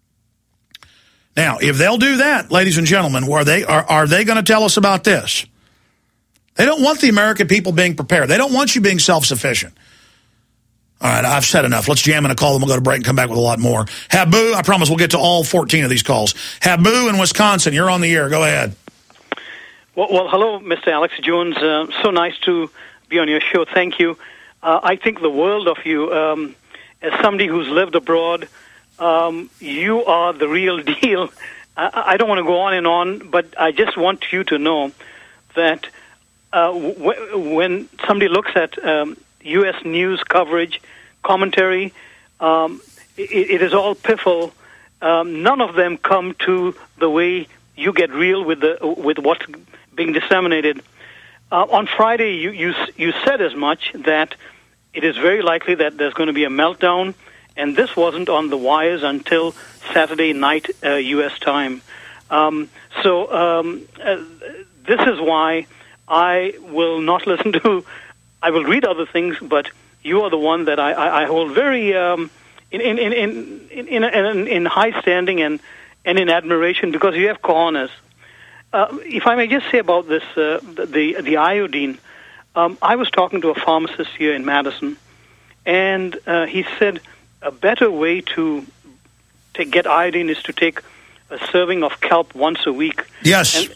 Now, if they'll do that, ladies and gentlemen, are they, are, are they going to tell us about this? They don't want the American people being prepared. They don't want you being self-sufficient. All right, I've said enough. Let's jam in a call, and we'll go to break and come back with a lot more. Habu, I promise we'll get to all fourteen of these calls. Habu in Wisconsin, you're on the air. Go ahead. Well, well hello, Mister Alex Jones. Uh, so nice to be on your show. Thank you. Uh, I think the world of you. Um, as somebody who's lived abroad, um, you are the real deal. I, I don't want to go on and on, but I just want you to know that uh, w when somebody looks at um, U S news coverage, commentary, um, it, it is all piffle. Um, none of them come to the way you get real with the with what's being disseminated. Uh, on Friday, you, you you said as much, that it is very likely that there's going to be a meltdown, and this wasn't on the wires until Saturday night uh, U S time. Um, so um, uh, this is why I will not listen to. I will read other things, but you are the one that I, I, I hold very um, in, in, in, in, in, in, in high standing and, and in admiration, because you have cojones. Uh, if I may just say about this, uh, the, the iodine, um, I was talking to a pharmacist here in Madison, and uh, he said a better way to, to get iodine is to take a serving of kelp once a week. Yes. And,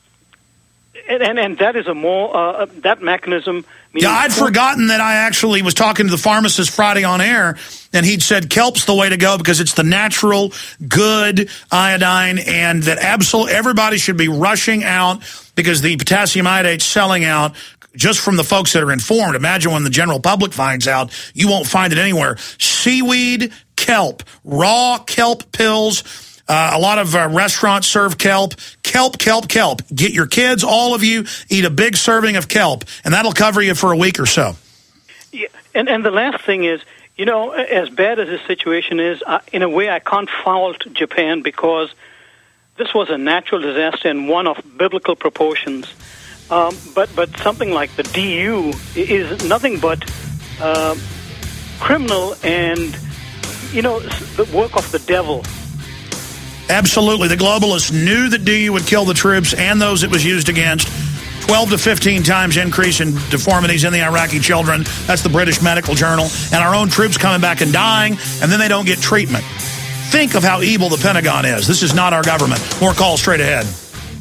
And, and, and that is a more, uh, that mechanism... Yeah, I'd forgotten that I actually was talking to the pharmacist Friday on air, and he'd said kelp's the way to go because it's the natural, good iodine, and that absolutely everybody should be rushing out because the potassium iodate's selling out just from the folks that are informed. Imagine when the general public finds out, you won't find it anywhere. Seaweed, kelp, raw kelp pills... Uh, a lot of uh, restaurants serve kelp. Kelp, kelp, kelp. Get your kids, all of you, eat a big serving of kelp, and that'll cover you for a week or so. Yeah, and, and the last thing is, you know, as bad as this situation is, uh, in a way I can't fault Japan, because this was a natural disaster and one of biblical proportions. Um, but, but something like the D U is nothing but uh, criminal and, you know, the work of the devil. Absolutely. The globalists knew that D U would kill the troops and those it was used against. twelve to fifteen times increase in deformities in the Iraqi children. That's the British Medical Journal. And our own troops coming back and dying, and then they don't get treatment. Think of how evil the Pentagon is. This is not our government. More calls straight ahead.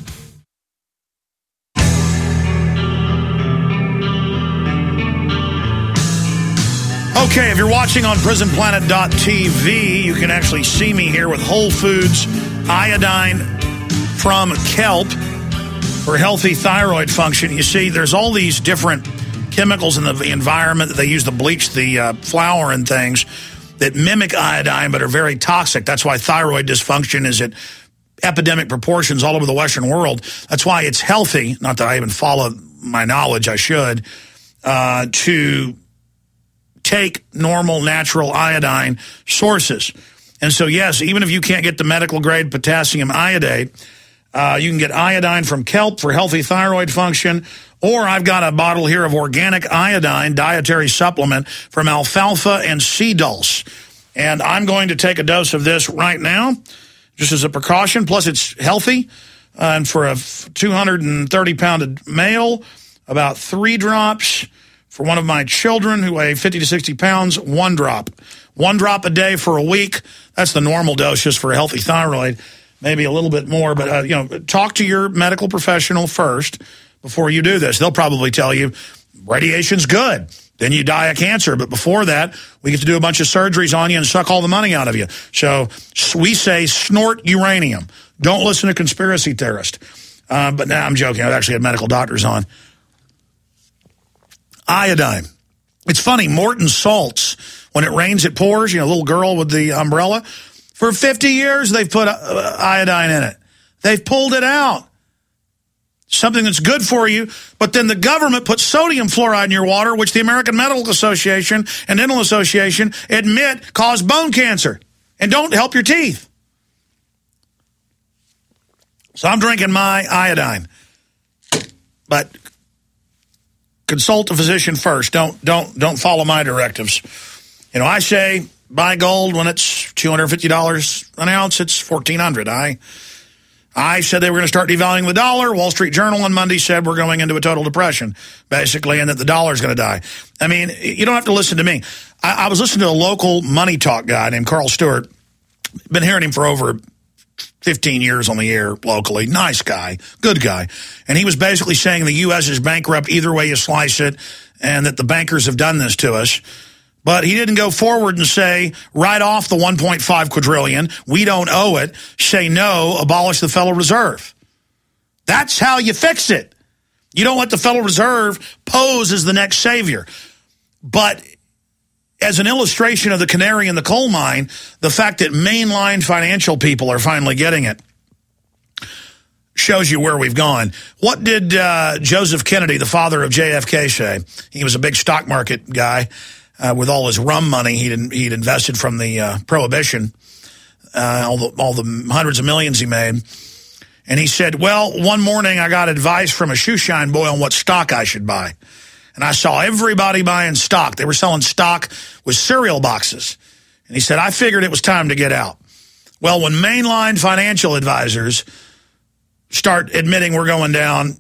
Okay, if you're watching on prison planet dot t v, you can actually see me here with Whole Foods iodine from kelp for healthy thyroid function. You see, there's all these different chemicals in the environment that they use to bleach the uh, flour and things that mimic iodine but are very toxic. That's why thyroid dysfunction is at epidemic proportions all over the Western world. That's why it's healthy, not that I even follow my knowledge, I should, uh, to take normal, natural iodine sources. And so, yes, even if you can't get the medical-grade potassium iodate, uh, you can get iodine from kelp for healthy thyroid function, or I've got a bottle here of organic iodine dietary supplement from alfalfa and sea dulse. And I'm going to take a dose of this right now, just as a precaution. Plus, it's healthy. Uh, and for a two hundred thirty pound male, about three drops. For one of my children who weigh fifty to sixty pounds, one drop. One drop a day for a week. That's the normal dose just for a healthy thyroid. Maybe a little bit more. But, uh, you know, talk to your medical professional first before you do this. They'll probably tell you radiation's good. Then you die of cancer. But before that, we get to do a bunch of surgeries on you and suck all the money out of you. So we say snort uranium. Don't listen to conspiracy theorists. Uh, but now nah, I'm joking. I've actually had medical doctors on. Iodine. It's funny, Morton Salts, when it rains, it pours, you know, little girl with the umbrella. For fifty years, they've put uh, iodine in it. They've pulled it out. Something that's good for you, but then the government puts sodium fluoride in your water, which the American Medical Association and Dental Association admit cause bone cancer and don't help your teeth. So I'm drinking my iodine. But consult a physician first. Don't don't don't follow my directives. You know, I say buy gold when it's two hundred fifty dollars an ounce. It's fourteen hundred dollars. I I said they were going to start devaluing the dollar. Wall Street Journal on Monday said we're going into a total depression, basically, and that the dollar's going to die. I mean, you don't have to listen to me. I, I was listening to a local money talk guy named Carl Stewart. Been hearing him for over fifteen years on the air locally. Nice guy, good guy. And he was basically saying the U S is bankrupt either way you slice it, and that the bankers have done this to us. But he didn't go forward and say, write off the one point five quadrillion. We don't owe it. Say no, abolish the Federal Reserve. That's how you fix it. You don't let the Federal Reserve pose as the next savior. But as an illustration of the canary in the coal mine, the fact that mainline financial people are finally getting it shows you where we've gone. What did uh, Joseph Kennedy, the father of J F K, say? He was a big stock market guy. Uh, with all his rum money he'd, he'd invested from the uh, Prohibition, uh, all the all the hundreds of millions he made. And he said, well, one morning I got advice from a shoeshine boy on what stock I should buy. And I saw everybody buying stock. They were selling stock with cereal boxes. And he said, I figured it was time to get out. Well, when mainline financial advisors start admitting we're going down,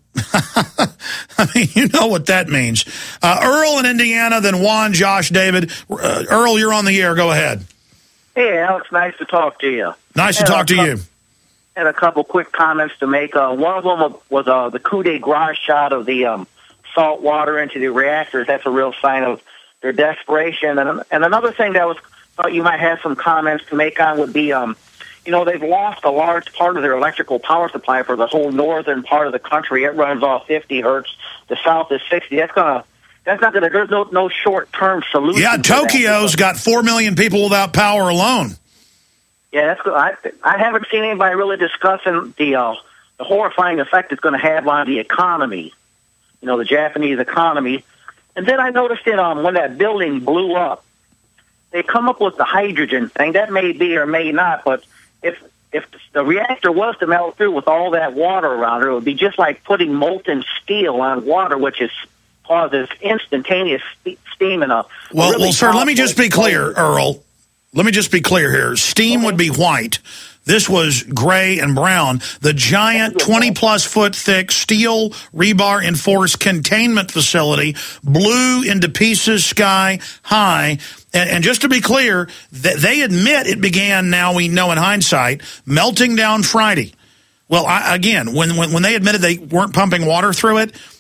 I mean, you know what that means. Uh, Earl in Indiana, then Juan, Josh, David. Uh, Earl, you're on the air. Go ahead. Hey, Alex, nice to talk to you. Nice to talk to couple, you. Had a couple quick comments to make. Uh, one of them was uh, the coup de grace shot of the um, salt water into the reactors. That's a real sign of their desperation. And, and another thing that I was thought you might have some comments to make on would be, um, you know, they've lost a large part of their electrical power supply for the whole northern part of the country. It runs off fifty hertz. The south is sixty. That's gonna. That's not gonna. There's no no short term solution. Yeah, Tokyo's got four million people without power alone. Yeah, that's good. I I haven't seen anybody really discussing the uh, the horrifying effect it's going to have on the economy. You know, the Japanese economy. And then I noticed that um when that building blew up, they come up with the hydrogen thing. That may be or may not, but if if the reactor was to melt through with all that water around it, it would be just like putting molten steel on water, which is causes instantaneous steam in a well. Really well, sir, let me just be clear, Earl. Let me just be clear here. Steam okay. would be white. This was gray and brown. The giant twenty-plus foot thick steel rebar enforced containment facility blew into pieces sky high. And, and just to be clear, th they admit it began, now we know in hindsight, melting down Friday. Well, I, again, when, when, when they admitted they weren't pumping water through it,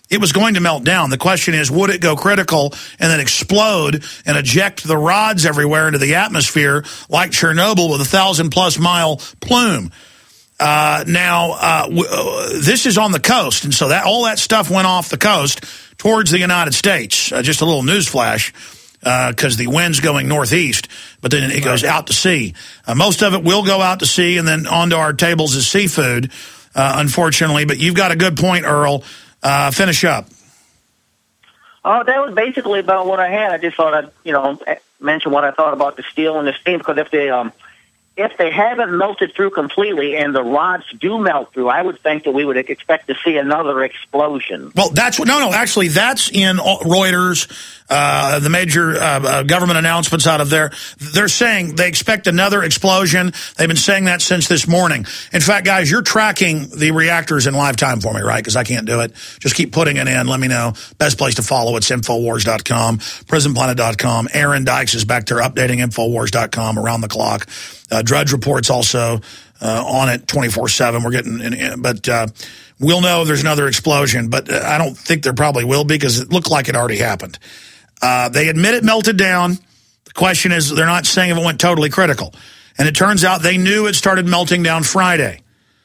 It was going to melt down. The question is, would it go critical and then explode and eject the rods everywhere into the atmosphere like Chernobyl with a thousand-plus mile plume? Uh, now, uh, w- uh, this is on the coast, and so that all that stuff went off the coast towards the United States. Uh, just a little news flash, because uh, the wind's going northeast, but then it goes out to sea. Uh, most of it will go out to sea, and then onto our tables as seafood, uh, unfortunately. But you've got a good point, Earl. Uh, finish up. Oh, that was basically about what I had. I just thought I'd, you know, mention what I thought about the steel and the steam, because if they, um, if they haven't melted through completely and the rods do melt through, I would think that we would expect to see another explosion. Well, that's what, no, no, actually, that's in Reuters, uh, the major uh, uh, government announcements out of there. They're saying they expect another explosion. They've been saying that since this morning. In fact, guys, you're tracking the reactors in live time for me, right? Because I can't do it. Just keep putting it in. Let me know. Best place to follow, it's Infowars dot com, Prison Planet dot com. Aaron Dykes is back there updating Infowars dot com around the clock. Uh, Drudge Report's also uh, on it twenty-four seven. We're getting, in, in, but uh, we'll know if there's another explosion. But uh, I don't think there probably will be, because it looked like it already happened. Uh, they admit it melted down. The question is, they're not saying if it went totally critical. And it turns out they knew it started melting down Friday.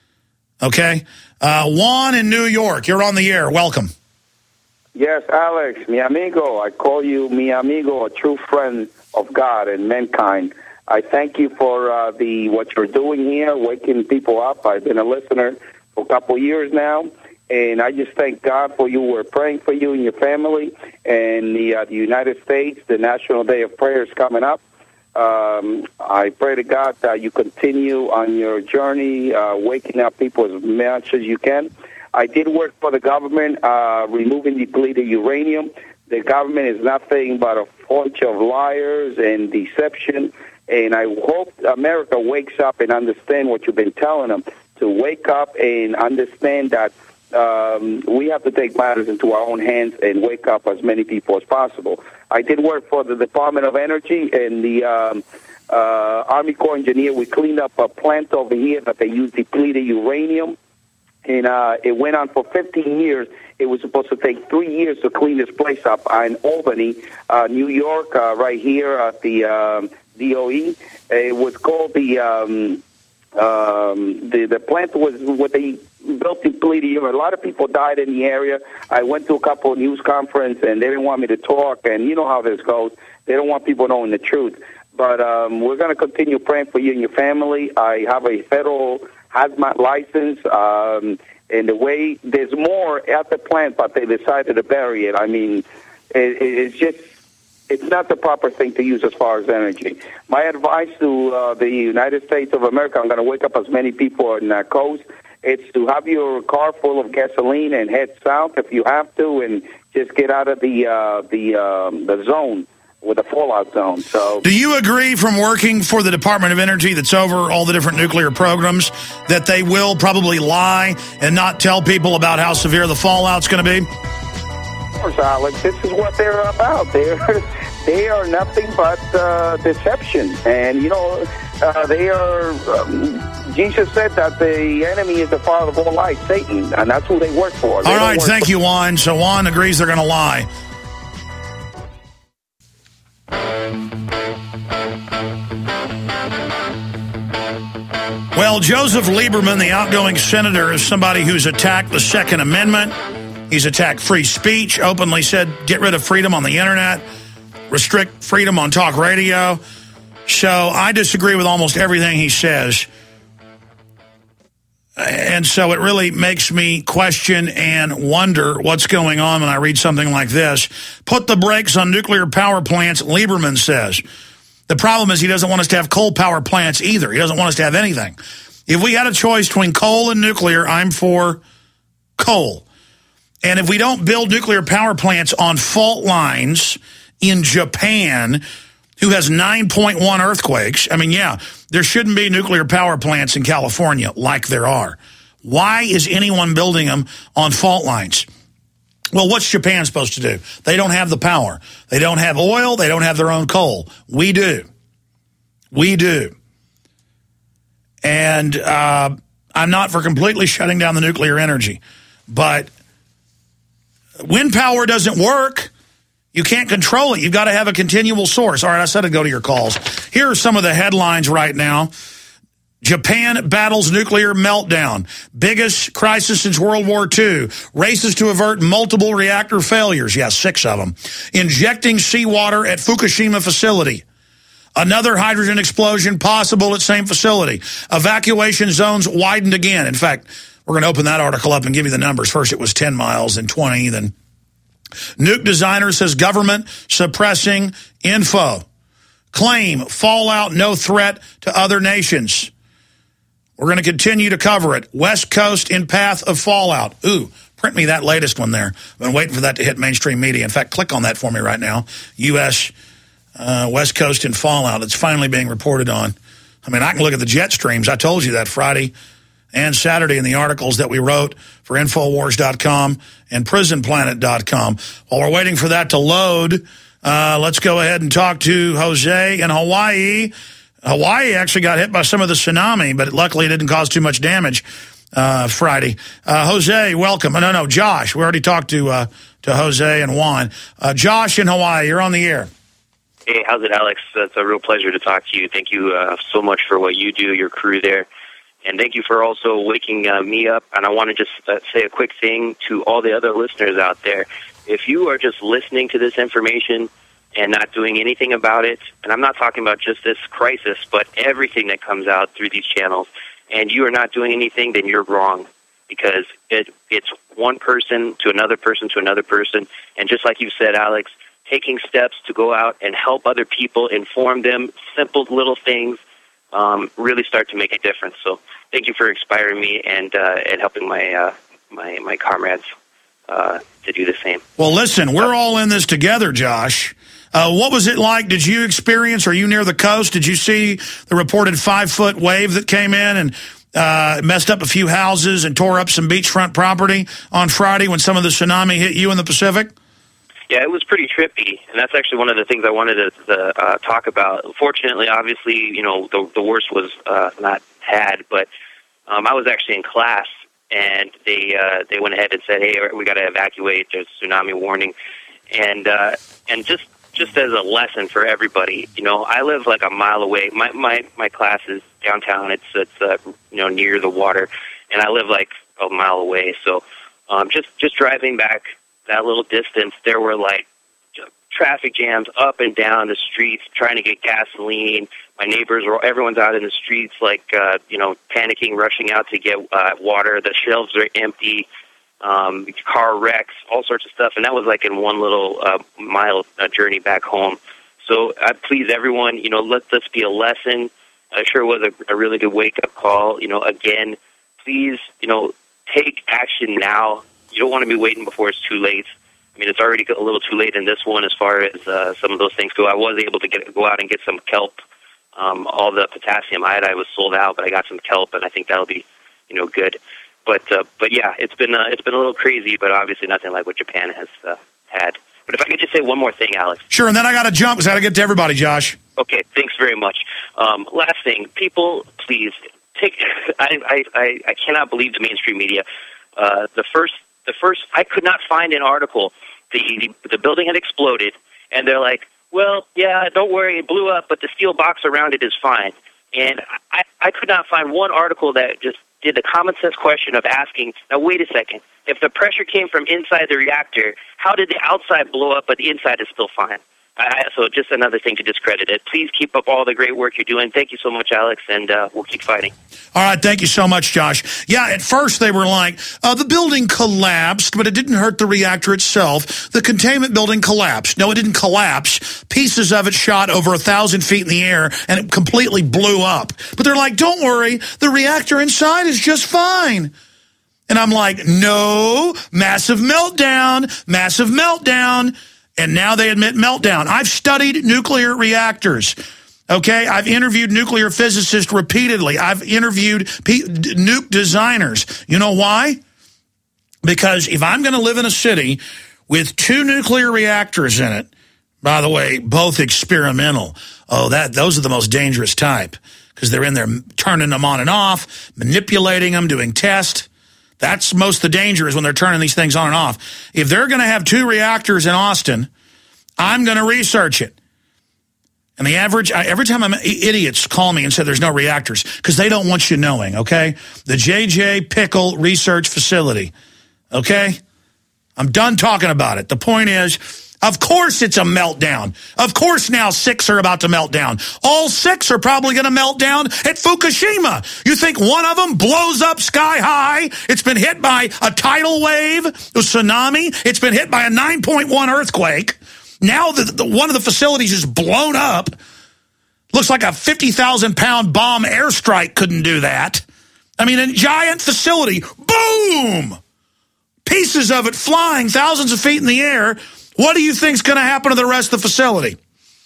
Okay? Uh, Juan in New York, you're on the air. Welcome. Yes, Alex, mi amigo. I call you mi amigo, a true friend of God and mankind. I thank you for uh, the what you're doing here, waking people up. I've been a listener for a couple of years now, and I just thank God for you. We're praying for you and your family, and the, uh, the United States. The National Day of Prayer is coming up. Um, I pray to God that you continue on your journey, uh, waking up people as much as you can. I did work for the government, uh, removing depleted uranium. The government is nothing but a bunch of liars and deception. And I hope America wakes up and understand what you've been telling them, to wake up and understand that um, we have to take matters into our own hands and wake up as many people as possible. I did work for the Department of Energy and the um, uh, Army Corps engineer. We cleaned up a plant over here that they used depleted uranium, and uh, it went on for fifteen years. It was supposed to take three years to clean this place up in Albany, uh, New York, uh, right here at the um, D O E. It was called the um, um, the the plant was what they built depleted uranium. A lot of people died in the area. I went to a couple of news conferences, and they didn't want me to talk. And you know how this goes. They don't want people knowing the truth. But um, we're going to continue praying for you and your family. I have a federal hazmat license. Um, and the way there's more at the plant, but they decided to bury it. I mean, it, it's just, it's not the proper thing to use as far as energy. My advice to uh, the United States of America, I'm going to wake up as many people on the coast, it's to have your car full of gasoline and head south if you have to, and just get out of the uh, the um, the zone, with the fallout zone. So, do you agree, from working for the Department of Energy that's over all the different nuclear programs, that they will probably lie and not tell people about how severe the fallout's going to be? Of course, Alex, this is what they're about. They're, they are nothing but uh, deception. And, you know, uh, they are, um, Jesus said that the enemy is the father of all lies, Satan, and that's who they work for. They all right, thank for- you, Juan. So Juan agrees they're going to lie. Well, Joseph Lieberman, the outgoing senator, is somebody who's attacked the Second Amendment. He's attacked free speech, openly said get rid of freedom on the internet, restrict freedom on talk radio. So I disagree with almost everything he says. And so it really makes me question and wonder what's going on when I read something like this. Put the brakes on nuclear power plants, Lieberman says. The problem is he doesn't want us to have coal power plants either. He doesn't want us to have anything. If we had a choice between coal and nuclear, I'm for coal. And if we don't build nuclear power plants on fault lines in Japan, who has nine point one earthquakes, I mean, yeah, there shouldn't be nuclear power plants in California like there are. Why is anyone building them on fault lines? Well, what's Japan supposed to do? They don't have the power. They don't have oil. They don't have their own coal. We do. We do. And uh, I'm not for completely shutting down the nuclear energy. But wind power doesn't work. You can't control it. You've got to have a continual source. All right, I said I'd go to your calls. Here are some of the headlines right now. Japan battles nuclear meltdown. Biggest crisis since World War Two. Races to avert multiple reactor failures. Yeah, six of them. Injecting seawater at Fukushima facility. Another hydrogen explosion possible at same facility. Evacuation zones widened again. In fact, we're going to open that article up and give you the numbers. First it was ten miles, then twenty, then... Nuke designer says government suppressing info. Claim fallout no threat to other nations. We're going to continue to cover it. West Coast in path of fallout. Ooh, print me that latest one there. I've been waiting for that to hit mainstream media. In fact, click on that for me right now. U S Uh, West Coast in fallout. It's finally being reported on. I mean, I can look at the jet streams. I told you that Friday and Saturday in the articles that we wrote for Infowars dot com and Prison Planet dot com. While we're waiting for that to load, uh, let's go ahead and talk to Jose in Hawaii. Hawaii actually got hit by some of the tsunami, but luckily it didn't cause too much damage uh, Friday. Uh, Jose, welcome. Oh, no, no, Josh. We already talked to uh, to Jose and Juan. Uh, Josh in Hawaii, you're on the air. Hey, how's it, Alex? It's a real pleasure to talk to you. Thank you uh, so much for what you do, your crew there. And thank you for also waking uh, me up. And I want to just uh, say a quick thing to all the other listeners out there. If you are just listening to this information and not doing anything about it, and I'm not talking about just this crisis, but everything that comes out through these channels, and you are not doing anything, then you're wrong. Because it, it's one person to another person to another person. And just like you said, Alex, taking steps to go out and help other people, inform them, simple little things, um, really start to make a difference. So thank you for inspiring me and uh, and helping my uh, my my comrades uh, to do the same. Well, listen, we're all in this together, Josh. Uh, what was it like? Did you experience, are you near the coast? Did you see the reported five-foot wave that came in and uh, messed up a few houses and tore up some beachfront property on Friday when some of the tsunami hit you in the Pacific? Yeah, it was pretty trippy, and that's actually one of the things I wanted to, to uh, talk about. Fortunately, obviously, you know, the, the worst was uh, not had, but um, I was actually in class, and they uh, they went ahead and said, hey, we got to evacuate, there's a tsunami warning, and uh, and just just as a lesson for everybody, you know, I live like a mile away. My my, my class is downtown. It's, it's uh, you know, near the water, and I live like a mile away, so um, just, just driving back that little distance, there were like traffic jams up and down the streets trying to get gasoline. My neighbors were, everyone's out in the streets, like, uh, you know, panicking, rushing out to get uh, water. The shelves are empty, um, car wrecks, all sorts of stuff. And that was like in one little uh, mile uh, journey back home. So I please everyone, you know, let this be a lesson. It sure was a, a really good wake-up call. You know, again, please, you know, take action now. You don't want to be waiting before it's too late. I mean, it's already a little too late in this one as far as uh, some of those things go. I was able to get go out and get some kelp. Um, all the potassium iodide was sold out, but I got some kelp, and I think that'll be, you know, good. But uh, but yeah, it's been uh, it's been a little crazy, but obviously nothing like what Japan has uh, had. But if I could just say one more thing, Alex. Sure, and then I got to jump because I got to get to everybody, Josh. Okay, thanks very much. Um, last thing, people, please take. I I I, I cannot believe the mainstream media. Uh, the first. The first, I could not find an article. The, the the building had exploded, and they're like, well, yeah, don't worry, it blew up, but the steel box around it is fine. And I, I could not find one article that just did the common sense question of asking, now, wait a second, if the pressure came from inside the reactor, how did the outside blow up, but the inside is still fine? I, so just another thing to discredit it. Please keep up all the great work you're doing. Thank you so much, Alex, and uh, we'll keep fighting. All right, thank you so much, Josh. Yeah, at first they were like, uh, the building collapsed, but it didn't hurt the reactor itself. The containment building collapsed. No, it didn't collapse. Pieces of it shot over a thousand feet in the air, and it completely blew up. But they're like, don't worry, the reactor inside is just fine. And I'm like, no, massive meltdown, massive meltdown. And now they admit meltdown. I've studied nuclear reactors, okay? I've interviewed nuclear physicists repeatedly. I've interviewed p- nuke designers. You know why? Because if I'm going to live in a city with two nuclear reactors in it, by the way, both experimental, oh, that those are the most dangerous type because they're in there turning them on and off, manipulating them, doing tests. That's most of the danger is when they're turning these things on and off. If they're going to have two reactors in Austin, I'm going to research it. And the average, every time I'm, idiots call me and say there's no reactors because they don't want you knowing, okay? The J J Pickle Research Facility, okay? I'm done talking about it. The point is, of course it's a meltdown. Of course now six are about to melt down. All six are probably going to melt down at Fukushima. You think one of them blows up sky high? It's been hit by a tidal wave, a tsunami. It's been hit by a nine point one earthquake. Now the, the, one of the facilities is blown up. Looks like a fifty thousand pound bomb airstrike couldn't do that. I mean, a giant facility, boom! Pieces of it flying thousands of feet in the air. What do you think's going to happen to the rest of the facility?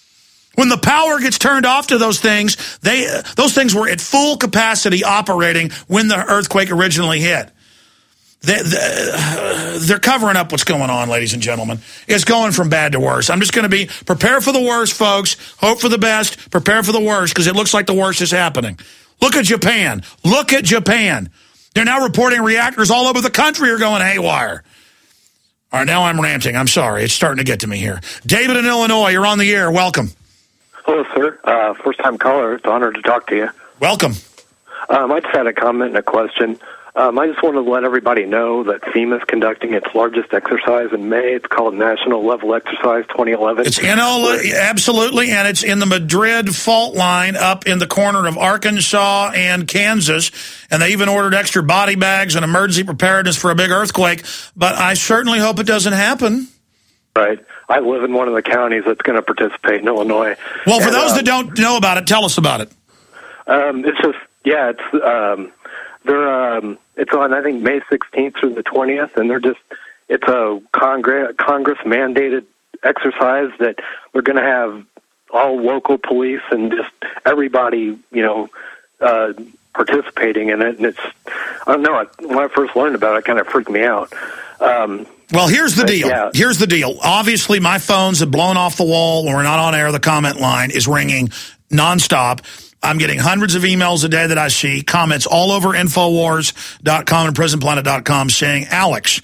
When the power gets turned off to those things, they uh, those things were at full capacity operating when the earthquake originally hit. They, they, uh, they're covering up what's going on, ladies and gentlemen. It's going from bad to worse. I'm just going to be, prepare for the worst, folks. Hope for the best. Prepare for the worst, because it looks like the worst is happening. Look at Japan. Look at Japan. They're now reporting reactors all over the country are going haywire. All right, now I'm ranting. I'm sorry. It's starting to get to me here. David in Illinois, you're on the air. Welcome. Hello, sir. Uh, first-time caller. It's an honor to talk to you. Welcome. Um, I just had a comment and a question. Um, I just wanted to let everybody know that FEMA is conducting its largest exercise in May. It's called National Level Exercise twenty eleven. It's in all, absolutely, and it's in the Madrid fault line up in the corner of Arkansas and Kansas, and they even ordered extra body bags and emergency preparedness for a big earthquake, but I certainly hope it doesn't happen. Right. I live in one of the counties that's going to participate in Illinois. Well, for and, those um, that don't know about it, tell us about it. Um, it's just, yeah, it's... Um, They're, um, it's on, I think, May sixteenth through the twentieth, and they're just, it's a Congress, Congress-mandated exercise that we're going to have all local police and just everybody, you know, uh, participating in it. And it's, I don't know, when I first learned about it, it kind of freaked me out. Um, well, here's the but, deal. Yeah. Here's the deal. Obviously, my phones have blown off the wall when we're not on air. The comment line is ringing nonstop. I'm getting hundreds of emails a day that I see, comments all over Infowars dot com and Prison Planet dot com saying, Alex,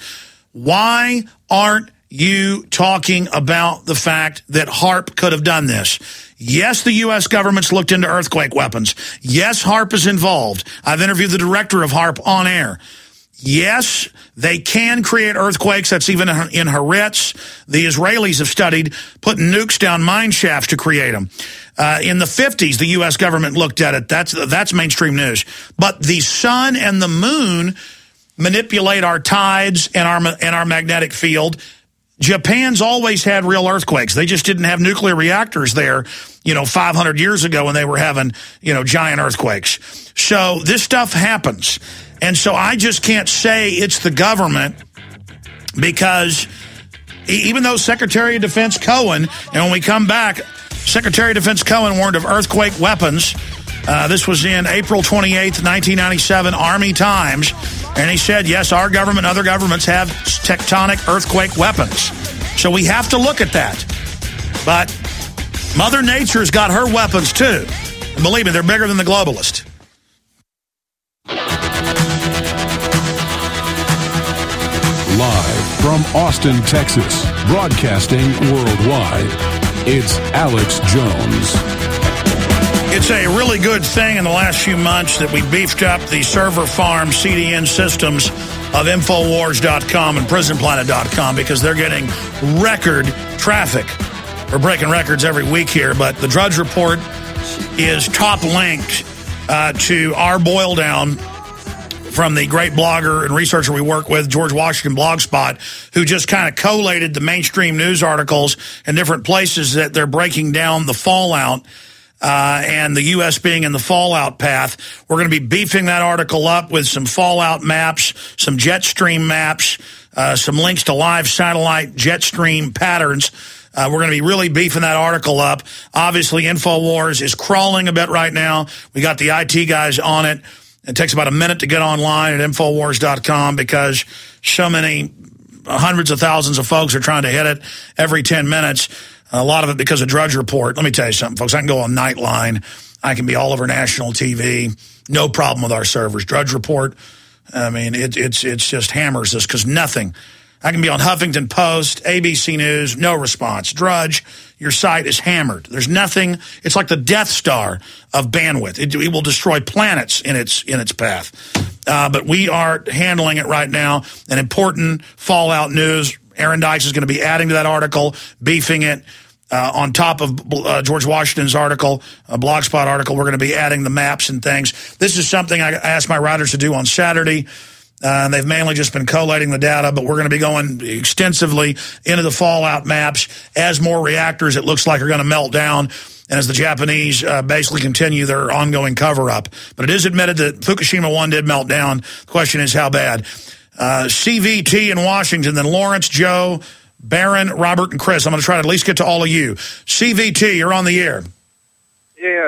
why aren't you talking about the fact that HAARP could have done this? Yes, the U S government's looked into earthquake weapons. Yes, HAARP is involved. I've interviewed the director of HAARP on air. Yes, they can create earthquakes. That's even in Haaretz. The Israelis have studied putting nukes down mine shafts to create them. Uh, in the fifties, the U S government looked at it. That's that's mainstream news. But the sun and the moon manipulate our tides and our and our magnetic field. Japan's always had real earthquakes. They just didn't have nuclear reactors there, you know, five hundred years ago when they were having, you know, giant earthquakes. So this stuff happens. And so I just can't say it's the government because even though Secretary of Defense Cohen, and when we come back, Secretary of Defense Cohen warned of earthquake weapons. Uh, this was in April twenty-eighth, nineteen ninety-seven, Army Times. And he said, yes, our government and other governments have tectonic earthquake weapons. So we have to look at that. But Mother Nature's got her weapons, too. And believe me, they're bigger than the globalist. Live from Austin, Texas, broadcasting worldwide, it's Alex Jones. It's a really good thing in the last few months that we beefed up the server farm C D N systems of Infowars dot com and Prison Planet dot com because they're getting record traffic. We're breaking records every week here, but the Drudge Report is top linked uh, to our boil down from the great blogger and researcher we work with, George Washington Blogspot, who just kind of collated the mainstream news articles in different places that they're breaking down the fallout uh, and the U S being in the fallout path. We're going to be beefing that article up with some fallout maps, some jet stream maps, uh, some links to live satellite jet stream patterns. Uh, we're going to be really beefing that article up. Obviously, InfoWars is crawling a bit right now. We got the I T guys on it. It takes about a minute to get online at Infowars dot com because so many hundreds of thousands of folks are trying to hit it every ten minutes. A lot of it because of Drudge Report. Let me tell you something, folks. I can go on Nightline. I can be all over national T V. No problem with our servers. Drudge Report, I mean, it, it's it's just hammers us because nothing. I can be on Huffington Post, A B C News, no response. Drudge, your site is hammered. There's nothing. It's like the Death Star of bandwidth. It, it will destroy planets in its in its path. Uh, but we are handling it right now. An important fallout news. Aaron Dykes is going to be adding to that article, beefing it. Uh, on top of uh, George Washington's article, a Blogspot article, we're going to be adding the maps and things. This is something I asked my writers to do on Saturday. Uh, and they've mainly just been collating the data, but we're going to be going extensively into the fallout maps as more reactors, it looks like, are going to melt down, and as the Japanese uh, basically continue their ongoing cover-up. But it is admitted that Fukushima one did melt down. The question is how bad. Uh, C V T in Washington, then Lawrence, Joe, Barron, Robert, and Chris. I'm going to try to at least get to all of you. C V T, you're on the air. Yeah,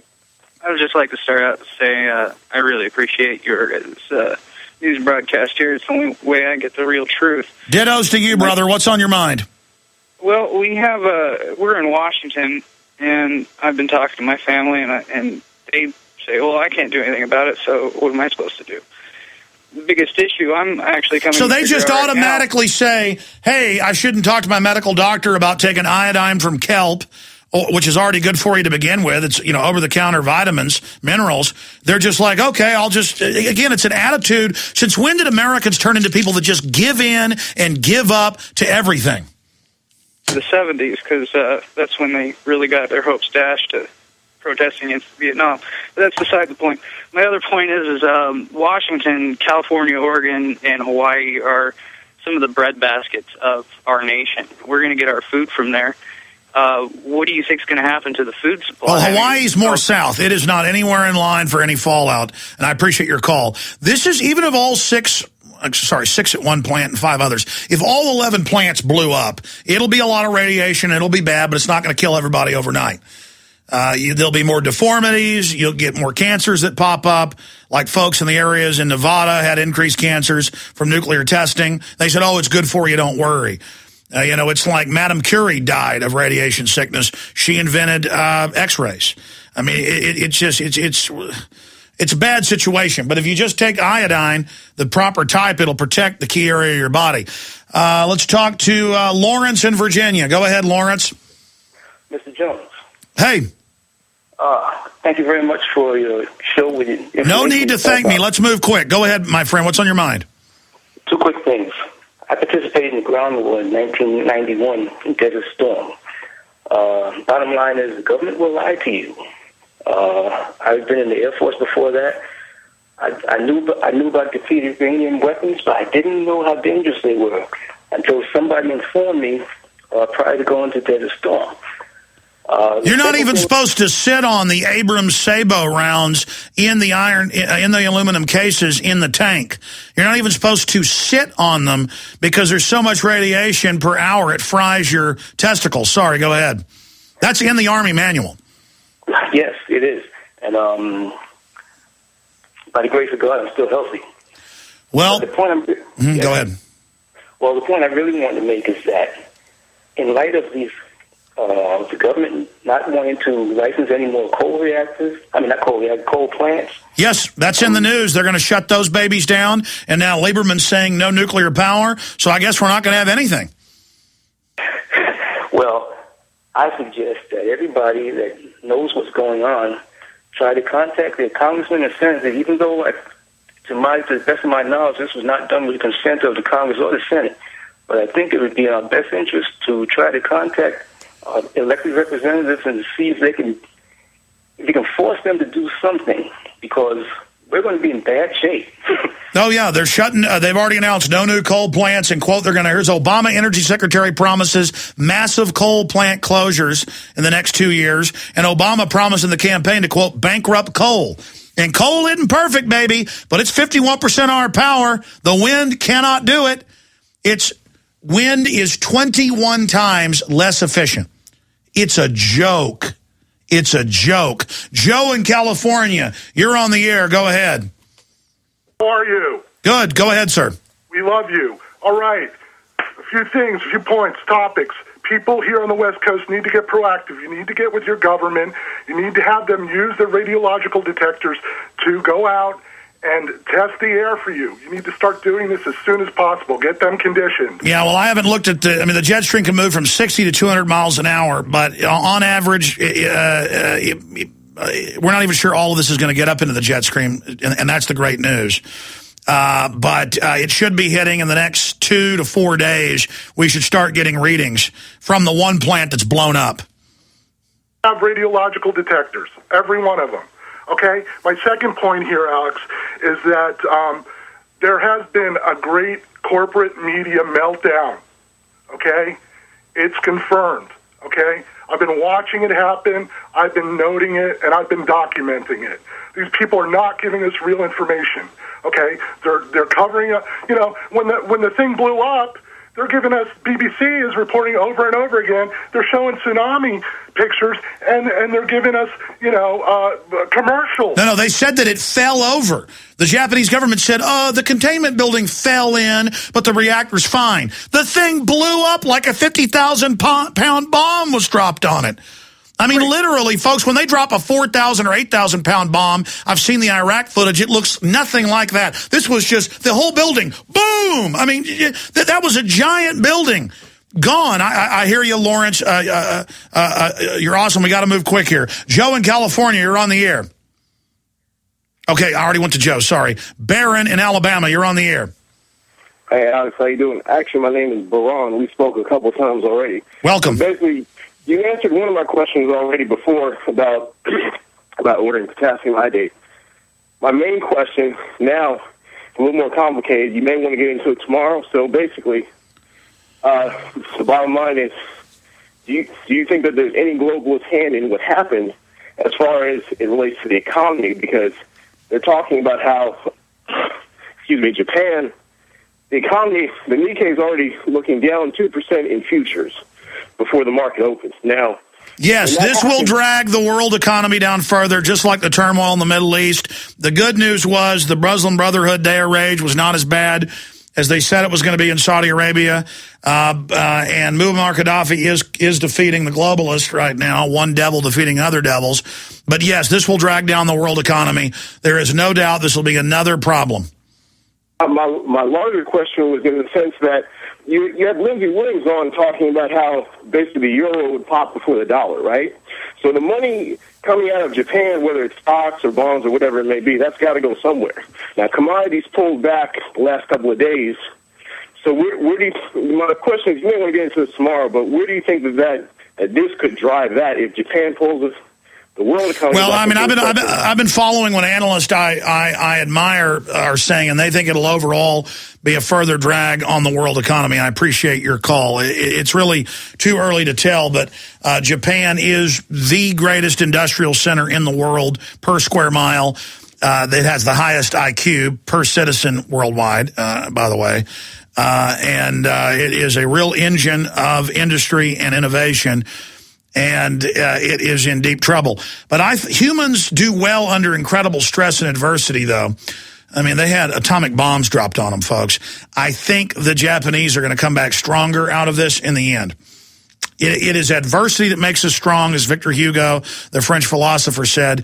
I would just like to start out to say uh, I really appreciate your uh, news broadcast here. It's the only way I get the real truth. Dittos to you, brother. What's on your mind? Well, we have a, we're in Washington, and I've been talking to my family, and I, and they say, well, I can't do anything about it, so what am I supposed to do? The biggest issue, I'm actually coming So they just right automatically now. say, hey, I shouldn't talk to my medical doctor about taking iodine from kelp, which is already good for you to begin with. It's, you know, over-the-counter vitamins, minerals. They're just like, okay, I'll just, again, it's an attitude. Since when did Americans turn into people that just give in and give up to everything? The seventies, because uh, that's when they really got their hopes dashed to protesting against Vietnam. But that's beside the point. My other point is, is um, Washington, California, Oregon, and Hawaii are some of the breadbaskets of our nation. We're going to get our food from there. Uh, what do you think is going to happen to the food supply? Well, Hawaii's more south. It is not anywhere in line for any fallout, and I appreciate your call. This is, even of all six, sorry, six at one plant and five others, if all eleven plants blew up, it'll be a lot of radiation, it'll be bad, but it's not going to kill everybody overnight. Uh, you, there'll be more deformities, you'll get more cancers that pop up, like folks in the areas in Nevada had increased cancers from nuclear testing. They said, oh, it's good for you, don't worry. Uh, you know, it's like Madame Curie died of radiation sickness. She invented uh, X-rays. I mean, it, it's just, it's, it's, it's a bad situation. But if you just take iodine, the proper type, it'll protect the key area of your body. Uh, let's talk to uh, Lawrence in Virginia. Go ahead, Lawrence. Mister Jones. Hey. Uh, thank you very much for your show. With your no need to thank me. Let's move quick. Go ahead, my friend. What's on your mind? Two quick things. I participated in the ground war in nineteen ninety-one in Desert Storm. Uh, bottom line is the government will lie to you. Uh, I've been in the Air Force before that. I, I knew I knew about depleted uranium weapons, but I didn't know how dangerous they were until somebody informed me uh, prior to going to Desert Storm. Uh, You're not even supposed to sit on the Abrams Sabo rounds in the iron, in the aluminum cases in the tank. You're not even supposed to sit on them because there's so much radiation per hour it fries your testicles. Sorry, go ahead. That's in the Army manual. Yes, it is. And um, by the grace of God, I'm still healthy. Well, but the point I'm, mm, yeah, go ahead. Well, the point I really want to make is that in light of these Uh, the government not wanting to license any more coal reactors. I mean, not coal reactors, coal plants. Yes, that's in the news. They're going to shut those babies down. And now Lieberman's saying no nuclear power. So I guess we're not going to have anything. Well, I suggest that everybody that knows what's going on try to contact their congressman and senator, even though, like, to, my, to the best of my knowledge, this was not done with the consent of the Congress or the Senate. But I think it would be in our best interest to try to contact Uh, elected representatives and see if they can, if you can force them to do something, because we're going to be in bad shape. Oh yeah, they're shutting. Uh, they've already announced no new coal plants, and quote, they're going to. Here's Obama Energy Secretary promises massive coal plant closures in the next two years, and Obama promised in the campaign to quote bankrupt coal. And coal isn't perfect, baby, but it's fifty-one percent of our power. The wind cannot do it. It's wind is twenty-one times less efficient. It's a joke. It's a joke. Joe in California, you're on the air. Go ahead. How are you? Good. Go ahead, sir. We love you. All right. A few things, a few points, topics. People here on the West Coast need to get proactive. You need to get with your government. You need to have them use their radiological detectors to go out and test the air for you. You need to start doing this as soon as possible. Get them conditioned. Yeah, well, I haven't looked at the, I mean, the jet stream can move from sixty to two hundred miles an hour, but on average, uh, uh, it, it, we're not even sure all of this is going to get up into the jet stream, and, and that's the great news. Uh, but uh, it should be hitting in the next two to four days. We should start getting readings from the one plant that's blown up. Have radiological detectors, every one of them. Okay? My second point here, Alex, is that um, there has been a great corporate media meltdown. Okay? It's confirmed. Okay? I've been watching it happen, I've been noting it, and I've been documenting it. These people are not giving us real information. Okay? They're they're covering up. You know, when the when the thing blew up, they're giving us, B B C is reporting over and over again, they're showing tsunami pictures, and, and they're giving us, you know, uh, commercials. No, no, they said that it fell over. The Japanese government said, oh, the containment building fell in, but the reactor's fine. The thing blew up like a fifty thousand pound bomb was dropped on it. I mean, literally, folks, when they drop a four thousand or eight thousand pound bomb, I've seen the Iraq footage, it looks nothing like that. This was just the whole building. Boom! I mean, that, that was a giant building. Gone. I, I, I hear you, Lawrence. Uh, uh, uh, uh, you're awesome. We got to move quick here. Joe in California, you're on the air. Okay, I already went to Joe. Sorry. Barron in Alabama, you're on the air. Hey, Alex, how you doing? Actually, my name is Baron. We spoke a couple times already. Welcome. Basically, you answered one of my questions already before about about ordering potassium iodate. My main question now is a little more complicated. You may want to get into it tomorrow. So basically, uh, the bottom line is, do you, do you think that there's any globalist hand in what happened as far as it relates to the economy? Because they're talking about how, excuse me, Japan, the economy, the Nikkei is already looking down two percent in futures before the market opens. Now, yes, this will drag the world economy down further, just like the turmoil in the Middle East. The good news was the Muslim Brotherhood Day of Rage was not as bad as they said it was going to be in Saudi Arabia. Uh, uh, and Muammar Gaddafi is is defeating the globalists right now, one devil defeating other devils. But yes, this will drag down the world economy. There is no doubt this will be another problem. Uh, my, my larger question was in the sense that You, you had Lindsey Williams on talking about how basically the euro would pop before the dollar, right? So the money coming out of Japan, whether it's stocks or bonds or whatever it may be, that's got to go somewhere. Now, commodities pulled back the last couple of days. So where, where do you, my question is, you may want to get into this tomorrow, but where do you think that, that, that this could drive that if Japan pulls us? The world economy. Well, I mean, I've been, I've been I've been following what analysts I, I I admire are saying, and they think it'll overall be a further drag on the world economy. I appreciate your call. It, it's really too early to tell, but uh, Japan is the greatest industrial center in the world per square mile. Uh, that has the highest I Q per citizen worldwide, uh, by the way. Uh, and uh, it is a real engine of industry and innovation. And uh, it is in deep trouble. But I th humans do well under incredible stress and adversity, though. I mean, they had atomic bombs dropped on them, folks. I think the Japanese are going to come back stronger out of this in the end. It, it is adversity that makes us strong, as Victor Hugo, the French philosopher, said.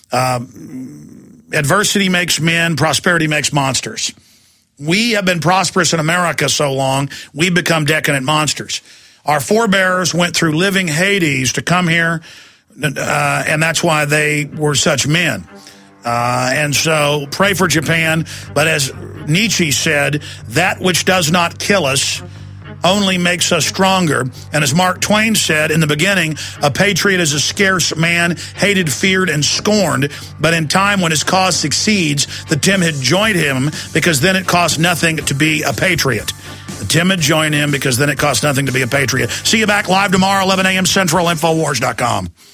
Um, adversity makes men, prosperity makes monsters. We have been prosperous in America so long, we've become decadent monsters. Our forebears went through living Hades to come here, uh, and that's why they were such men. Uh, and so pray for Japan. But as Nietzsche said, that which does not kill us only makes us stronger. And as Mark Twain said in the beginning, a patriot is a scarce man, hated, feared, and scorned. But in time when his cause succeeds, the timid join him, because then it costs nothing to be a patriot. The timid join him because then it costs nothing to be a patriot. See you back live tomorrow, eleven a m Central, Infowars dot com.